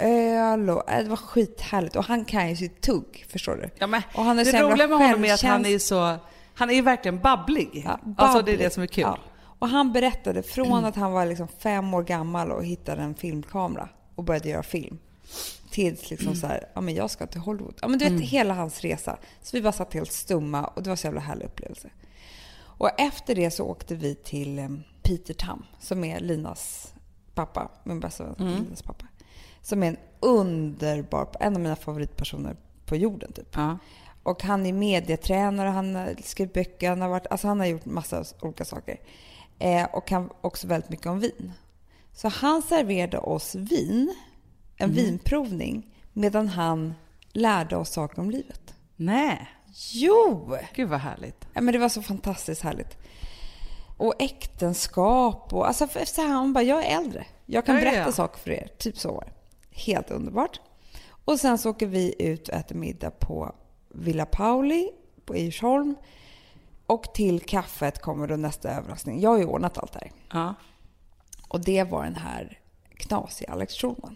öl och äh, det var skithärligt. Och han kan ju sitt tugg, förstår du? Ja, men Och han är så det jävla roliga med honom är att han självkäns- är så... Han är ju verkligen babblig. Ja, Alltså det är babblig. det som är kul. Ja. Och han berättade från att han var liksom fem år gammal och hittade en filmkamera och började göra film. Tills liksom så här, ja men jag ska till Hollywood. Ja men du vet, Mm. hela hans resa. Så vi bara satt helt stumma och det var så jävla härlig upplevelse. Och efter det så åkte vi till eh, Peter Tam, som är Linas pappa, min bästa vän, Mm. Linas pappa. Som är en underbar, en av mina favoritpersoner på jorden typ. Ja. Och han är medietränare, han har skrivit böcker, han har, varit, alltså han har gjort massa olika saker. Eh, och kan också väldigt mycket om vin. Så han serverade oss vin, en Mm. vinprovning, medan han lärde oss saker om livet. Nej. Jo! Gud vad härligt. Ja, men det var så fantastiskt härligt. Och äktenskap och alltså för så här, han bara, jag är äldre. Jag kan Ja, ja, berätta ja. saker för er. Typ så var det. Helt underbart. Och sen så åker vi ut och äter middag på Villa Pauli på Djursholm. Och till kaffet kommer då nästa överraskning. Jag har ju ordnat allt det här. Ja. Och det var den här knasiga Alex Schulman.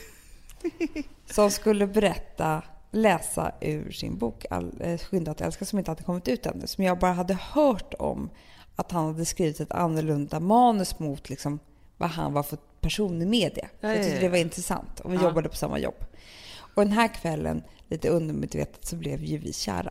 Som skulle berätta, läsa ur sin bok All, eh, Skynda att älska, som inte hade kommit ut ännu. Som jag bara hade hört om att han hade skrivit ett annorlunda manus mot liksom, vad han var för person i media. Ja, jag ja, tyckte ja. det var intressant. Och vi Ja. jobbade på samma jobb. Och den här kvällen, lite undermedvetet, så blev ju vi kära.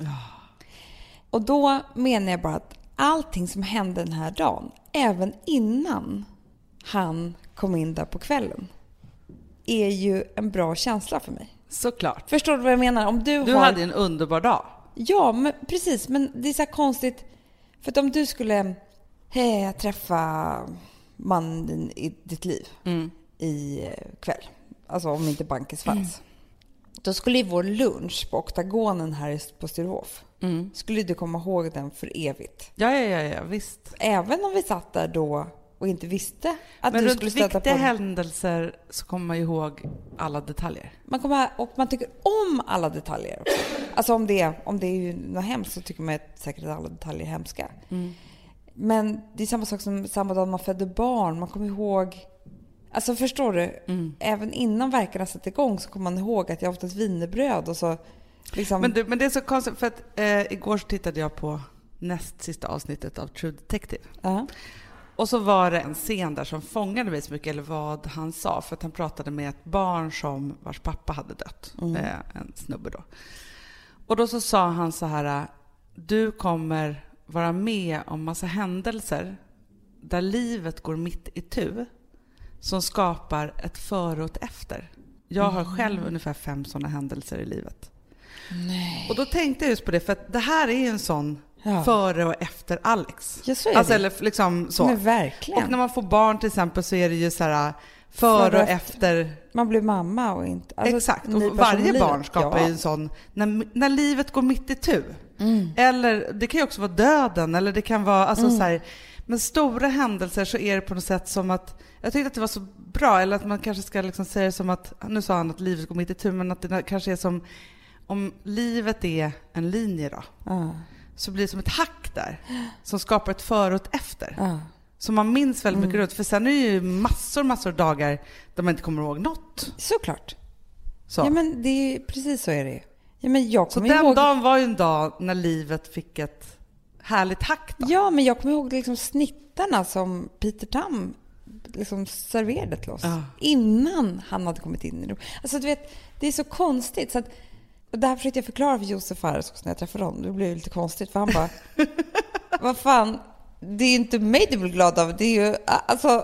Och då menar jag bara att allting som hände den här dagen, även innan han kom in där på kvällen, är ju en bra känsla för mig. Såklart. Förstår du vad jag menar? Om du, Du har... hade en underbar dag. Ja, men precis. Men det är så här konstigt. För att om du skulle hey, träffa mannen i ditt liv Mm. i kväll, alltså om inte Bankis fanns, mm. då skulle ju vår lunch på Oktagonen här på Sturehof, Mm. skulle du komma ihåg den för evigt. Ja, ja, ja, ja, visst. Även om vi satt där då och inte visste att Men du runt skulle stöta viktiga på... händelser så kommer man ju ihåg alla detaljer. Man kommer, och man tycker om alla detaljer också. Alltså om det, om det är ju något hemskt så tycker man säkert att alla detaljer är hemska. Mm. Men det är samma sak som samma dag man födde barn. Man kommer ihåg... Alltså förstår du? Mm. Även innan verkarna satt igång så kommer man ihåg att jag åt ett wienerbröd och så... Liksom... Men, du, men det är så konstigt för att eh, igår så tittade jag på näst sista avsnittet av True Detective. Uh-huh. Och så var det en scen där som fångade mig så mycket, eller vad han sa, för att han pratade med ett barn som vars pappa hade dött, mm. eh, en snubbe då. Och då så sa han så här: du kommer vara med om massa händelser där livet går mitt i tu som skapar ett före och ett efter. Jag har själv mm. ungefär fem sådana händelser i livet. Nej. Och då tänkte jag just på det, för att det här är ju en sån ja. före och efter Alex. Ja, så är alltså, det. Eller liksom så. Men verkligen. Och när man får barn till exempel så är det ju så här före och, och efter. Man blir mamma och inte. Alltså, exakt. Och varje barn skapar ja. ju en sån när, när livet går mitt i tu. Mm. Eller det kan ju också vara döden, eller det kan vara alltså mm. så här, men stora händelser så är det på något sätt som att jag tyckte att det var så bra, eller att man kanske ska liksom säga det som att, nu sa han att livet går mitt i tu, men att det kanske är som om livet är en linje då. Uh. Så blir det som ett hack där som skapar ett före och ett efter. Uh. Så man minns väldigt mycket mm. runt. För sen är det ju massor, massor dagar där man inte kommer ihåg något. Såklart. Så. Ja, men det är precis så är det. Ja, men jag så den ihåg... dagen var ju en dag när livet fick ett härligt hack då. Ja, men jag kommer ihåg liksom snittarna som Peter Tam liksom serverade till oss. Uh. Innan han hade kommit in i det. Alltså du vet, det är så konstigt. Så att, och det här försökte jag förklara för Josef Fares när jag träffade honom. Det blev lite konstigt för han bara, vad fan, det är inte mig du blir glad av. Det är ju, alltså...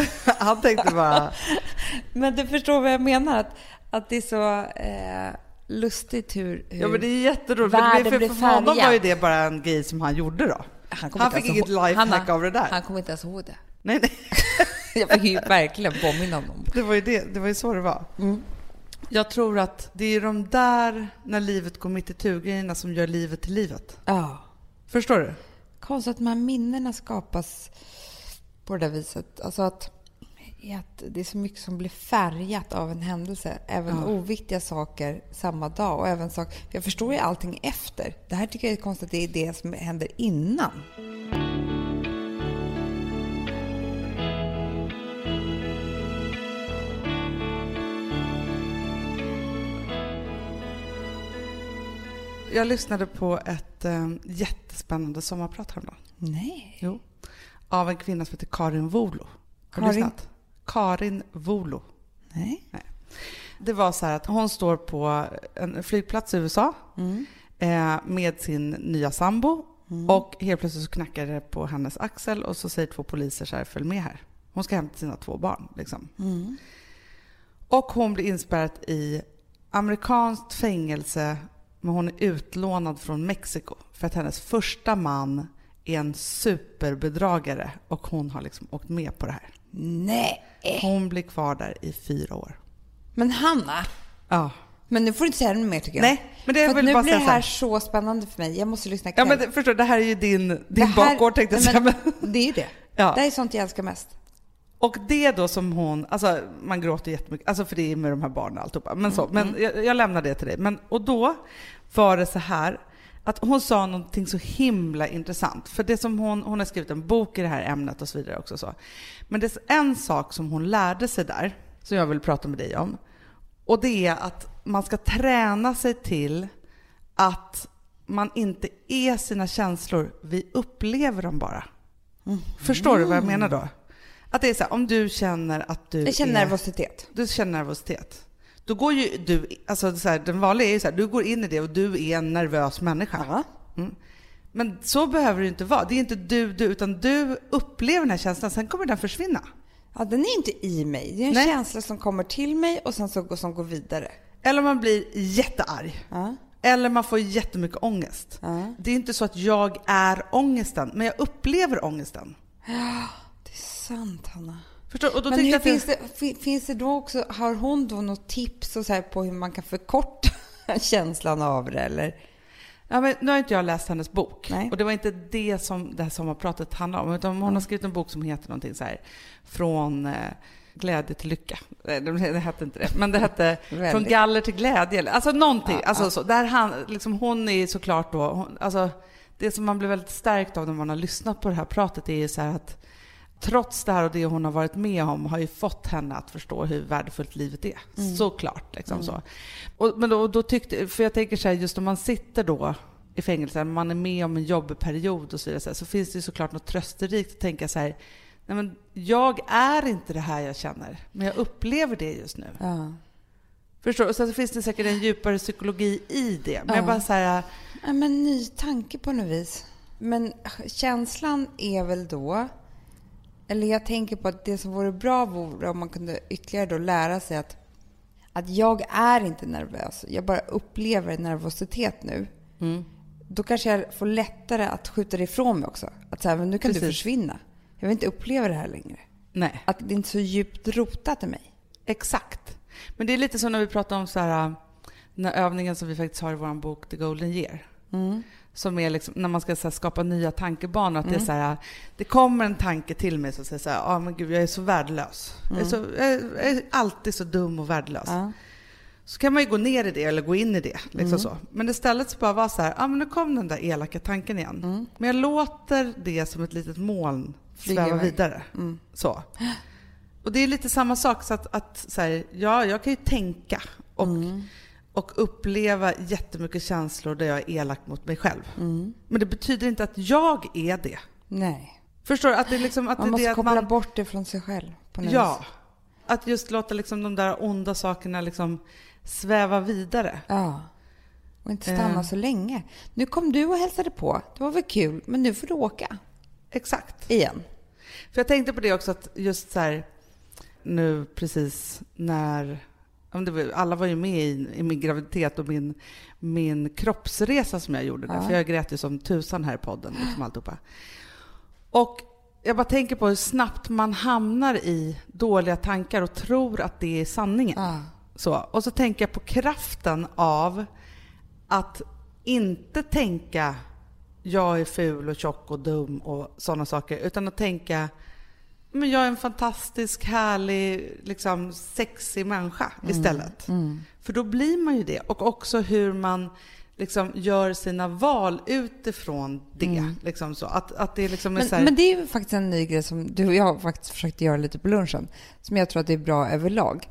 Han tänkte bara... Men du förstår vad jag menar. Att, att det är så eh, lustigt hur, hur... Ja, men det är jätteroligt. För, för, för, för honom var ju det bara en grej som han gjorde då. Han, han fick inget lifehack av det där. Han kom inte ens ihåg det. Nej, nej. Jag fick ju verkligen påminna honom. Det var ju, det, det var ju så det var. Mm. Jag tror att det är de där när livet går mitt i tu-grejerna som gör livet till livet. Ja. Förstår du? Konstigt att de här minnena skapas på det där viset. Alltså att, att det är så mycket som blir färgat av en händelse. Även ja. oviktiga saker samma dag. Och även saker, jag förstår ju allting efter. Det här tycker jag är konstigt att det är det som händer innan. Jag lyssnade på ett eh, jättespännande sommarprat häromdagen. Nej. Jo. Av en kvinna som heter Karin Volo. Har Karin? du lyssnat? Karin Volo. Nej. Nej. Det var så här att hon står på en flygplats i U S A mm. eh, med sin nya sambo. Mm. Och helt plötsligt så knackar det på hennes axel och så säger två poliser så här, följ med här. Hon ska hämta sina två barn. Liksom. Mm. Och hon blir inspärrad i amerikanskt fängelse. Men hon är utlånad från Mexiko för att hennes första man är en superbedragare och hon har liksom åkt med på det här. Nej. Hon blir kvar där i fyra år. Men Hanna. Ja. Men nu får du inte säga något mer tycker jag. Nej, men det för vill nu bara blir det här så. så spännande för mig. Jag måste lyssna ikväll. Ja, men det, förstår, det här är ju din, din här, bakgård tänkte jag säga. Men, det är ju det. Ja. Det är sånt jag älskar mest. Och det då som hon, alltså man gråter jättemycket, alltså för det är med de här barnen och alltihopa. Men så, mm. men jag, jag lämnar det till dig. Men, och då var det så här att hon sa någonting så himla intressant. För det som hon, hon har skrivit en bok i det här ämnet och så vidare också så. Men det är en sak som hon lärde sig där, som jag vill prata med dig om. Och det är att man ska träna sig till att man inte är sina känslor, vi upplever dem bara. Mm. Förstår du vad jag menar då? Att det är så här, om du känner att du Jag känner är, nervositet. Du känner nervositet. Då går ju du, alltså så här, den vanliga är ju så här, du går in i det och du är en nervös människa. Ja. Mm. Men så behöver det inte vara. Det är inte du, du, utan du upplever den här känslan, sen kommer den försvinna. Ja, den är inte i mig. Det är en Nej. känsla som kommer till mig och sen så, som går vidare. Eller man blir jättearg. Ja. Eller man får jättemycket ångest. Ja. Det är inte så att jag är ångesten, men jag upplever ångesten. Ja, det är sant, Hanna. Förstår, och då men hur jag finns, det, finns det då också, har hon då något tips och så här på hur man kan förkorta känslan av det, eller? Ja, men nu har inte jag läst hennes bok. Nej. Och det var inte det som det här sommarpratet handlar om. Utan hon mm. har skrivit en bok som heter någonting så här, från eh, glädje till lycka. Det, det hette inte det. Men det hette från galler till glädje. Alltså någonting. Ja, alltså, ja. Så, där han, liksom, hon är såklart då... Hon, alltså, det som man blir väldigt stärkt av när man har lyssnat på det här pratet är ju så här att trots det här och det hon har varit med om har ju fått henne att förstå hur värdefullt livet är. Mm. Såklart. Liksom, mm. så. Och, men då, då tyckte, för jag tänker så här, just om man sitter då i fängelse, man är med om en jobbperiod och så vidare, så, så finns det ju såklart något trösterikt att tänka så här, nej men jag är inte det här jag känner, men jag upplever det just nu. Ja. Förstår du? Och så finns det säkert en djupare psykologi i det. Men ja. jag bara så här... Ja, men ny tanke på något vis. Men känslan är väl då... Eller jag tänker på att det som vore bra vore om man kunde ytterligare då lära sig att, att jag är inte nervös. Jag bara upplever nervositet nu. Mm. Då kanske jag får lättare att skjuta det ifrån mig också. Att så här, men nu kan Precis. du försvinna. Jag vill inte uppleva det här längre. Nej. Att det är inte så djupt rotat i mig. Exakt. Men det är lite som när vi pratar om så här, den här övningen som vi faktiskt har i vår bok The Golden Year. Mm. Som är liksom, när man ska så här, skapa nya tankebanor. Att mm. det är så här, det kommer en tanke till mig som säger så här, ja ah, men gud, jag är så värdelös. Mm. Jag, är så, jag, är, jag är alltid så dum och värdelös. Ja. Så kan man ju gå ner i det eller gå in i det. Liksom mm. så. Men istället så bara vara så här, ja ah, men nu kom den där elaka tanken igen. Mm. Men jag låter det som ett litet moln sväva vidare. Mm. Så. Och det är lite samma sak, så att, att så här, ja, jag kan ju tänka och, mm. och uppleva jättemycket känslor där jag är elak mot mig själv. Mm. Men det betyder inte att jag är det. Nej. Förstår du? Att det liksom, att man det måste är koppla man, bort det från sig själv. På något ja. vis. Att just låta liksom de där onda sakerna liksom sväva vidare. Ja. Och inte stanna eh. så länge. Nu kom du och hälsade på. Det var väl kul, men nu får du åka. Exakt. Igen. För jag tänkte på det också, att just så här, nu precis när alla var ju med i, i min graviditet och min, min kroppsresa som jag gjorde där. Ja. För jag grät ju som tusan här i podden liksom alltihopa. Och jag bara tänker på hur snabbt man hamnar i dåliga tankar och tror att det är sanningen. Ja. Så, och så tänker jag på kraften av att inte tänka jag är ful och tjock och dum och sådana saker, utan att tänka men jag är en fantastisk, härlig, liksom sexig människa istället. Mm. Mm. För då blir man ju det. Och också hur man liksom gör sina val utifrån det. Mm. Liksom så. Att, att det liksom är men, så här... men det är ju faktiskt en ny grej som du och jag har faktiskt försökt göra lite på lunchen. Som jag tror att det är bra överlag.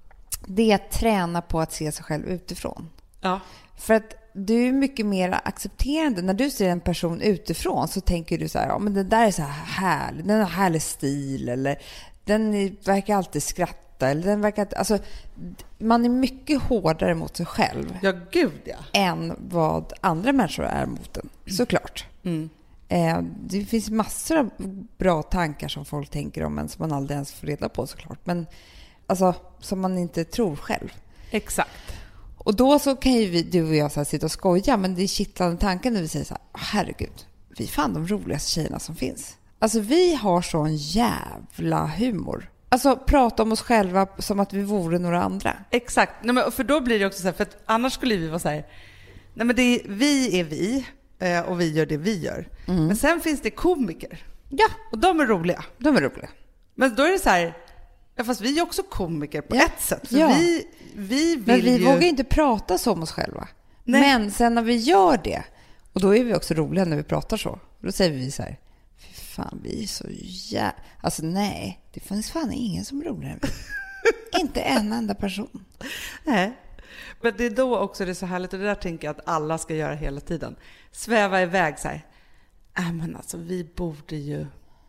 Det är att träna på att se sig själv utifrån. Ja. För att du är mycket mer accepterande. När du ser en person utifrån så tänker du så här, ja men det där är så här härlig, den har härlig stil, eller den verkar alltid skratta, eller den verkar, alltså man är mycket hårdare mot sig själv. Ja, gud ja. Än vad andra människor är mot en, såklart. Mm. Eh, det finns massor av bra tankar som folk tänker om en som man aldrig ens får reda på, såklart. Men alltså, som man inte tror själv. Exakt. Och då så kan ju vi, du och jag så här sitta och skoja, men det är kittlande tanken när vi säger så här, herregud, vi är fan de roligaste tjejerna som finns. Alltså vi har sån jävla humor. Alltså prata om oss själva som att vi vore några andra. Exakt, nej, men för då blir det också så här, för att annars skulle vi vara så här, nej men det är, vi är vi och vi gör det vi gör. Mm. Men sen finns det komiker. Ja. Och de är roliga. De är roliga. Men då är det så här, ja, fast vi är också komiker på ja. ett sätt. För ja. vi, vi vill Men vi ju... vågar inte prata så om oss själva. Nej. Men sen när vi gör det, och då är vi också roliga när vi pratar så. Då säger vi så här, fy fan, vi är så jä... Alltså nej, det finns fan ingen som är roligare än vi. Inte en enda person. Nej. Men det är då också det är så härligt, och det där tänker jag att alla ska göra hela tiden. Sväva iväg så här. Äh, men alltså vi borde ju...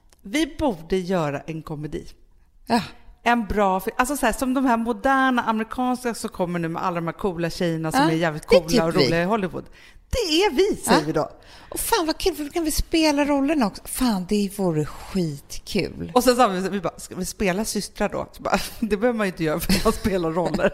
Vi borde göra en komedi. Ja. En bra film. Alltså så här, som de här moderna amerikanska som kommer nu med alla de här coola tjejerna som ja, är jävligt coola typ och roliga vi. i Hollywood. Det är vi, säger ja. vi då. Och fan vad kul, för då kan vi spela rollerna också. Fan, det vore skitkul. Och sen sa vi, vi bara, ska vi spela systrar då? Så bara, det behöver man ju inte göra för att man spelar roller.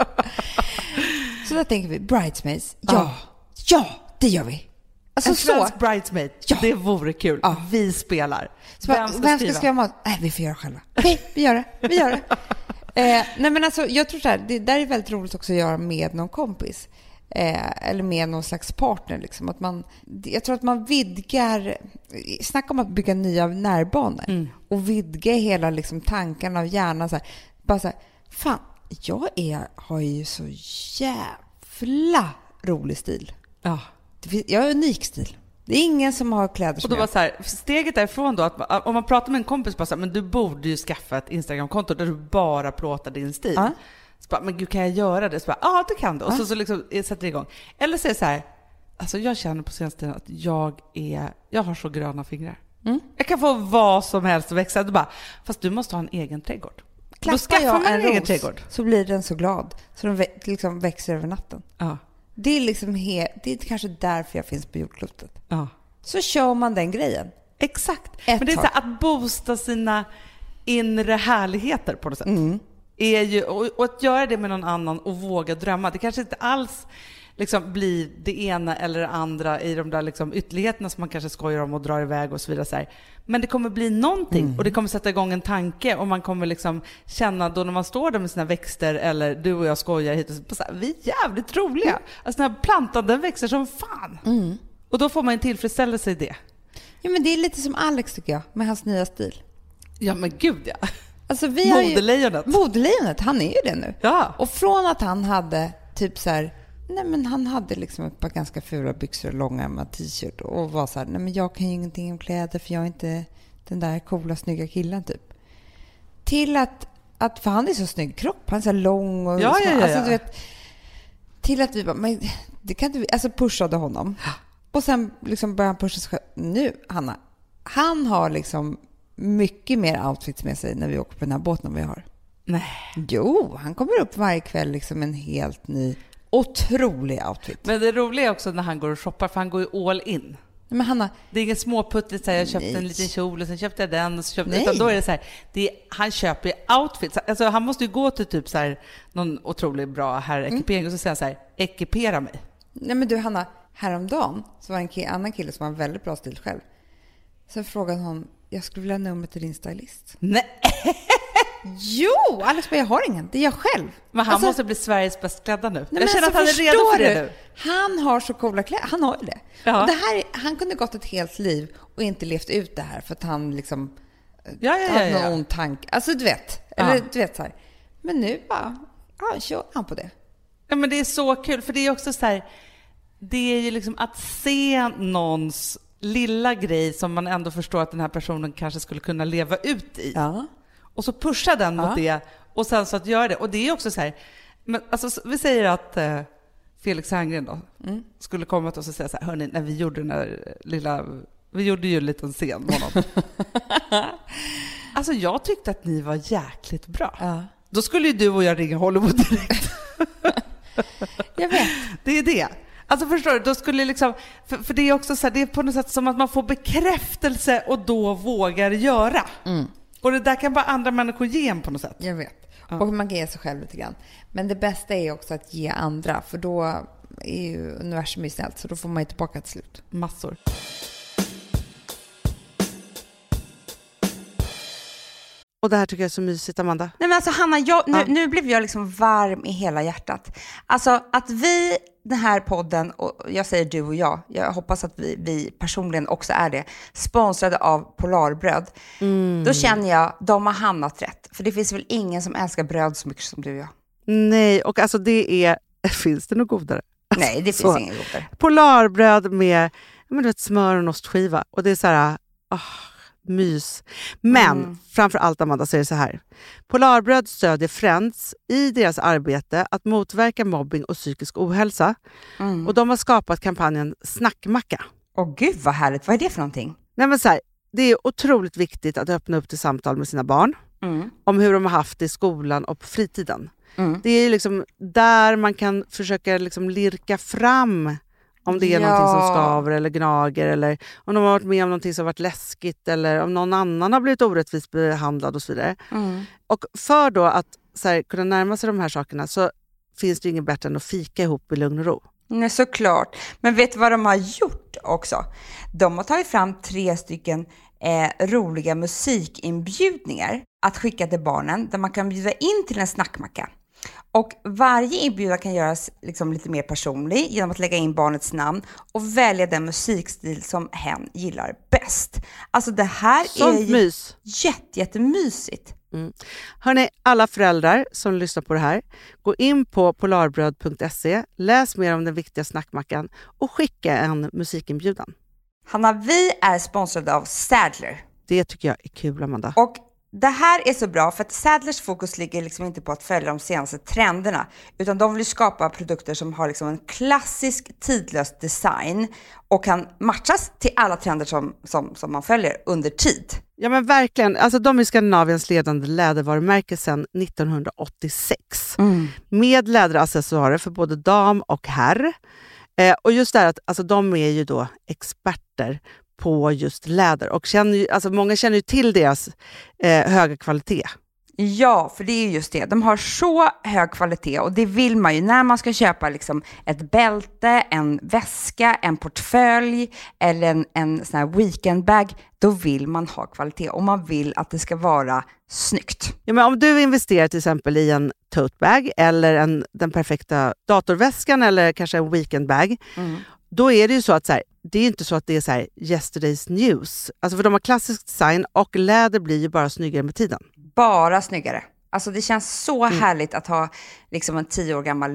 Så där tänker vi, bridesmaids. Ja, ja, ja det gör vi. Alltså en svensk bridesmaid, ja. Det vore kul. Ja. Vi spelar. Så vem ska, vem ska skriva mat? Nej, vi får göra själva. Okej, vi gör det. Vi gör det. Eh, nej, men alltså, jag tror så här, det där är väldigt roligt också att göra med någon kompis. Eh, eller med någon slags partner. Liksom. Att man, jag tror att man vidgar... Snacka om att bygga nya närbanor. Mm. Och vidga hela liksom, tankarna och hjärnan. Så här, bara så här, fan, jag är, har ju så jävla rolig stil. Ja. Jag har unik stil. Det är ingen som har kläder som och då var så här, steget därifrån då, att om man pratar med en kompis bara så här, men du borde ju skaffa ett Instagram-konto där du bara plåtar din stil. Ja. Så bara, men gud, kan jag göra det? Så bara, ja, det kan du. Och ja. så, så liksom, sätter det igång. Eller säger så här, alltså jag känner på senaste tiden att jag är, jag har så gröna fingrar. Mm. Jag kan få vad som helst att växa. Du bara, fast du måste ha en egen trädgård. Klappar Då skaffar jag man en en egen ros trädgård. så blir den så glad. Så den vä- liksom växer över natten. Ja. Det är liksom he- det är kanske därför jag finns på jordklotet. Ja. Så kör man den grejen. Exakt. Ett Men det är så tag. här, att boosta sina inre härligheter på något sätt. Mm. Är ju, och, och att göra det med någon annan och våga drömma. Det kanske inte alls liksom blir det ena eller det andra i de där liksom ytterligheterna som man kanske skojar om och drar iväg och så vidare. Så här. Men det kommer bli någonting mm. och det kommer sätta igång en tanke och man kommer liksom känna då när man står där med sina växter eller du och jag skojar hit och så här, vi är jävligt roliga. Mm. Alltså den här plantan den växer som fan. Mm. Och då får man en tillfredsställelse i det. Ja, men det är lite som Alex tycker jag med hans nya stil. Ja men gud ja. Alltså, vi Modelejonet. Har ju, modelejonet, han är ju det nu. Ja. Och från att han hade typ så här, nej men han hade liksom ett par ganska fula byxor och långärmad t-shirt och var så här, nej men jag kan ju ingenting om kläder för jag är inte den där coola snygga killen typ. Till att, att för han är så snygg kropp, han är så här lång och ja, så, ja, ja, alltså ja. du vet, till att vi bara, men det kan inte vi, alltså pushade honom. Och sen liksom började han pusha sig själv. Nu, Hanna, han har liksom mycket mer outfits med sig när vi åker på den här båten vi har. Nej. Jo, han kommer upp varje kväll liksom en helt ny, otrolig outfit. Men det roliga är också när han går och shoppar, för han går ju all in. Men Hanna, det är ingen småputtigt så här, jag köpte nej. en liten kjol och sen köpte jag den och så köpte, utan då är det så här, det är, han köper ju outfits. Alltså han måste ju gå till typ så här någon otroligt bra herrekipering mm. och så säger han så här, ekipera mig. Nej men du Hanna, häromdagen så var det en annan kille som har en väldigt bra stil själv. Sen frågade hon, jag skulle vilja ha nummer till din stylist. Nej. Jo, Alex, jag har ingen. Det är jag själv. Men han alltså, måste bli Sveriges bäst klädda nu. Nej, jag känner alltså, att han är redo för det du? nu. Han har så coola kläder. Han har ju det. Ja. Och det här, han kunde gått ett helt liv och inte levt ut det här för att han liksom ja, ja, ja, hade ja. någon ond tanke. Alltså du vet. Ja. Eller du vet så här. Men nu bara, ja, kör han på det. Ja, men det är så kul, för det är också så här, det är ju liksom att se någons lilla grej som man ändå förstår att den här personen kanske skulle kunna leva ut i. Ja. Och så pusha den mot ja. det och sen så att göra det. Och det är också så här, men alltså, vi säger att eh, Felix Herngren då mm. skulle komma till oss och säga så här, hörni, när vi gjorde den där lilla, vi gjorde ju en liten scen med honom. Alltså jag tyckte att ni var jäkligt bra. Ja. Då skulle ju du och jag ringa Hollywood direkt. Jag vet. Det är det. Alltså förstår du, då skulle liksom, för, för det är också så här, det är på något sätt som att man får bekräftelse och då vågar göra. Mm. Och det där kan bara andra människor ge en på något sätt. Jag vet. Ja. Och man kan ge sig själv lite grann. Men det bästa är också att ge andra, för då är ju universum ju snällt, så då får man ju tillbaka till slut. Massor. Och det här tycker jag är så mysigt, Amanda. Nej men alltså Hanna, jag, nu, ja. nu blev jag liksom varm i hela hjärtat. Alltså att vi, den här podden, och jag säger du och jag, jag hoppas att vi, vi personligen också är det, sponsrade av Polarbröd. Mm. Då känner jag, de har hamnat rätt. För det finns väl ingen som älskar bröd så mycket som du och jag. Nej, och alltså det är, finns det något godare? Nej, det finns så. Inget godare. Polarbröd med men du vet, smör och en ostskiva. Och det är så här, oh, mys. Men mm. framför allt, Amanda, så är det så här. Polarbröd stödjer Friends i deras arbete att motverka mobbing och psykisk ohälsa. Mm. Och de har skapat kampanjen Snackmacka. Åh gud vad härligt, vad är det för någonting? Nej, men så här, det är otroligt viktigt att öppna upp till samtal med sina barn. Mm. Om hur de har haft det i skolan och på fritiden. Mm. Det är liksom där man kan försöka liksom lirka fram om det är ja. någonting som skaver eller gnager, eller om de har varit med om någonting som har varit läskigt, eller om någon annan har blivit orättvist behandlad och så vidare. Mm. Och för då att så här, kunna närma sig de här sakerna så finns det inget bättre än att fika ihop i lugn och ro. Nej, såklart. Men vet du vad de har gjort också? De har tagit fram tre stycken eh, roliga musikinbjudningar att skicka till barnen, där man kan bjuda in till en snackmacka. Och varje inbjudan kan göras liksom lite mer personlig genom att lägga in barnets namn och välja den musikstil som hen gillar bäst. Alltså det här Sånt är mys. jätte, jättemysigt. Mm. Hörrni, alla föräldrar som lyssnar på det här, gå in på polarbröd punkt se, läs mer om den viktiga snackmackan och skicka en musikinbjudan. Hanna, vi är sponsrade av Sadler. Det tycker jag är kul, Amanda. Och Det här är så bra för att Sadlers fokus ligger liksom inte på att följa de senaste trenderna, utan de vill skapa produkter som har liksom en klassisk tidlös design och kan matchas till alla trender som, som, som man följer under tid. Ja men verkligen, alltså de är Skandinaviens ledande lädervarumärke sedan nittonhundraåttiosex. Mm. Med läderaccessoarer för både dam och herr. Eh, och just det här att alltså, de är ju då experter på just läder. Och känner ju, alltså, många känner ju till deras eh, höga kvalitet. Ja, för det är just det. De har så hög kvalitet och det vill man ju när man ska köpa liksom ett bälte, en väska, en portfölj eller en, en sån här weekendbag. Då vill man ha kvalitet och man vill att det ska vara snyggt. Ja, men om du investerar till exempel i en totebag eller en, den perfekta datorväskan eller kanske en weekendbag, mm. då är det ju så att så här, det är inte så att det är så här yesterday's news. Alltså för de har klassisk design och läder blir ju bara snyggare med tiden. Bara snyggare. Alltså det känns så mm. härligt att ha liksom en tio år gammal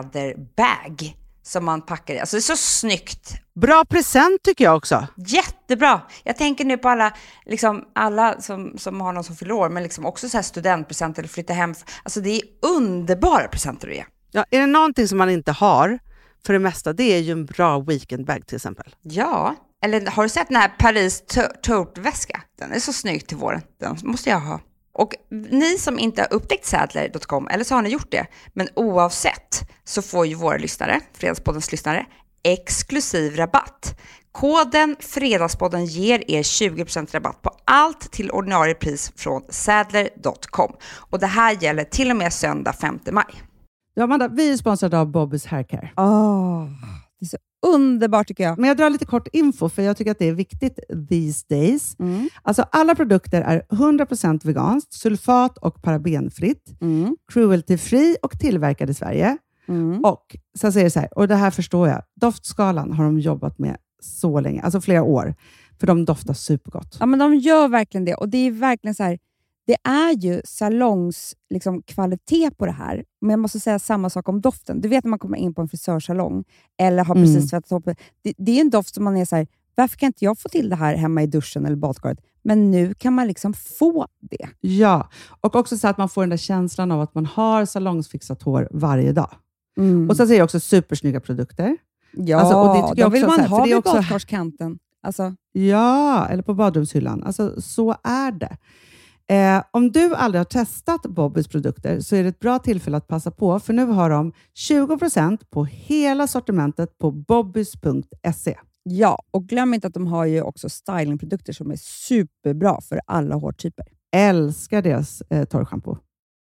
läderbag som man packar i. Alltså det är så snyggt. Bra present tycker jag också. Jättebra. Jag tänker nu på alla, liksom alla som, som har någon som fyller år, men liksom också så här studentpresenter eller flytta hem. Alltså det är underbara presenter att ge. Ja, är det någonting som man inte har för det mesta, det är ju en bra weekendbag till exempel. Ja, eller har du sett den här Paris tote-väska? Den är så snygg till våren. Den måste jag ha. Och ni som inte har upptäckt Sadler dot com, eller så har ni gjort det, men oavsett så får ju våra lyssnare, Fredagspoddens lyssnare, exklusiv rabatt. Koden Fredagspodden ger er tjugo procent rabatt på allt till ordinarie pris från Sadler dot com. Och det här gäller till och med söndag femte maj. Ja, Amanda, vi är sponsrade av Bobbys Hair Care. Oh, det är så underbart tycker jag. Men jag drar lite kort info för jag tycker att det är viktigt these days. Mm. Alltså alla produkter är hundra procent veganskt, sulfat och parabenfritt, mm. cruelty-free och tillverkad i Sverige. Mm. Och sen säger det så här, och det här förstår jag, doftskalan har de jobbat med så länge, alltså flera år, för de doftar supergott. Ja, men de gör verkligen det och det är verkligen så här, det är ju salongs liksom, kvalitet på det här. Men jag måste säga samma sak om doften. Du vet när man kommer in på en frisörsalong eller har precis mm. tvättat upp. Det, det är en doft som man är så här, varför kan inte jag få till det här hemma i duschen eller badkaret? Men nu kan man liksom få det. Ja, och också så att man får den där känslan av att man har salongsfixat hår varje dag. Mm. Och så säger jag också supersnygga produkter. Ja, alltså, och det tycker jag vill också, man här, ha vid också... badkarskanten. Alltså. Ja, eller på badrumshyllan. Alltså, så är det. Eh, om du aldrig har testat Bobbys produkter så är det ett bra tillfälle att passa på, för nu har de tjugo procent på hela sortimentet på bobbys punkt se. Ja, och glöm inte att de har ju också stylingprodukter som är superbra för alla hårtyper. Älskar deras eh, torrschampo.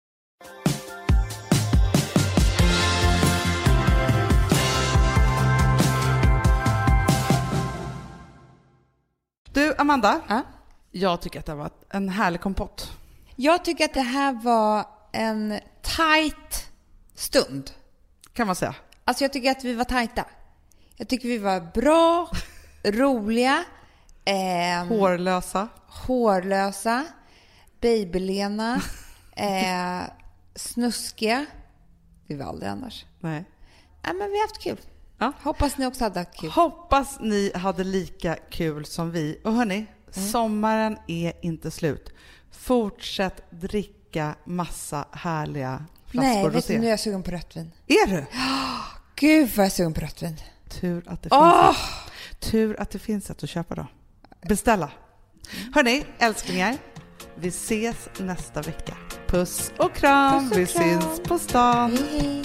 Du, Amanda. Äh? Jag tycker att det var en härlig kompott. Jag tycker att det här var en tight stund. Kan man säga. Alltså jag tycker att vi var tajta. Jag tycker vi var bra, roliga. Eh, hårlösa. Hårlösa. Babylena. eh, snuskiga. Det var aldrig annars. Nej. Ja, men vi har haft kul. Ja. Hoppas ni också hade haft kul. Hoppas ni hade lika kul som vi. Och hörni, mm. sommaren är inte slut. Fortsätt dricka massa härliga flaskor. Nej, vet du, nu är jag sugen på röttvin. Är du? Oh, Gud vad jag är sugen på röttvin. Tur att det finns oh! ett. Tur att det finns ett att köpa då. Beställa. Mm. Hörni, älsklingar. Vi ses nästa vecka. Puss och kram. Puss och vi kram. Syns på stan. Hej, hej.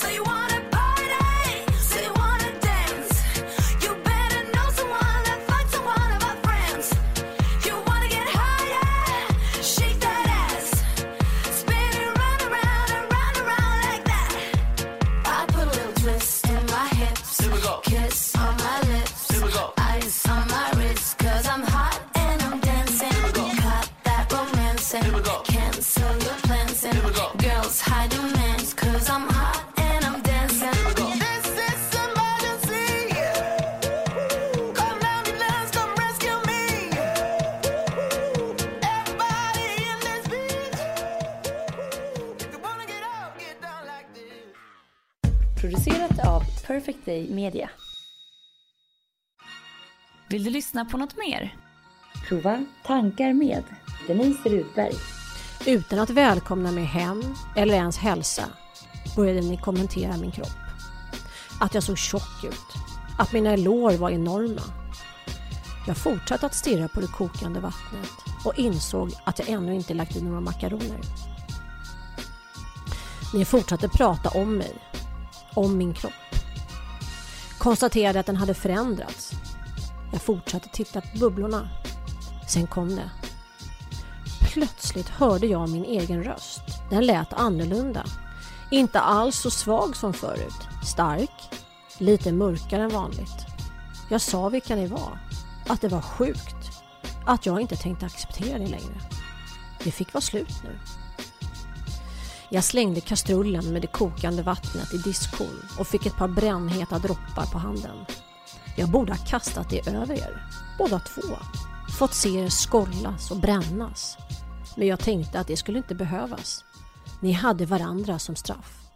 Producerat av Perfect Day Media. Vill du lyssna på något mer? Prova Tankar med Denise Rudberg. Utan att välkomna mig hem eller ens hälsa började ni kommentera min kropp. Att jag såg tjock ut. Att mina lår var enorma. Jag fortsatte att stirra på det kokande vattnet och insåg att jag ännu inte lagt i några makaroner. Ni fortsatte prata om mig. Om min kropp. Konstaterade att den hade förändrats. Jag fortsatte titta på bubblorna. Sen kom det. Plötsligt hörde jag min egen röst. Den lät annorlunda. Inte alls så svag som förut. Stark. Lite mörkare än vanligt. Jag sa vilka ni var. Att det var sjukt. Att jag inte tänkte acceptera det längre. Det fick vara slut nu. Jag slängde kastrullen med det kokande vattnet i diskon och fick ett par brännheta droppar på handen. Jag borde ha kastat det över er. Båda två. Fått se er skollas och brännas. Men jag tänkte att det skulle inte behövas. Ni hade varandra som straff.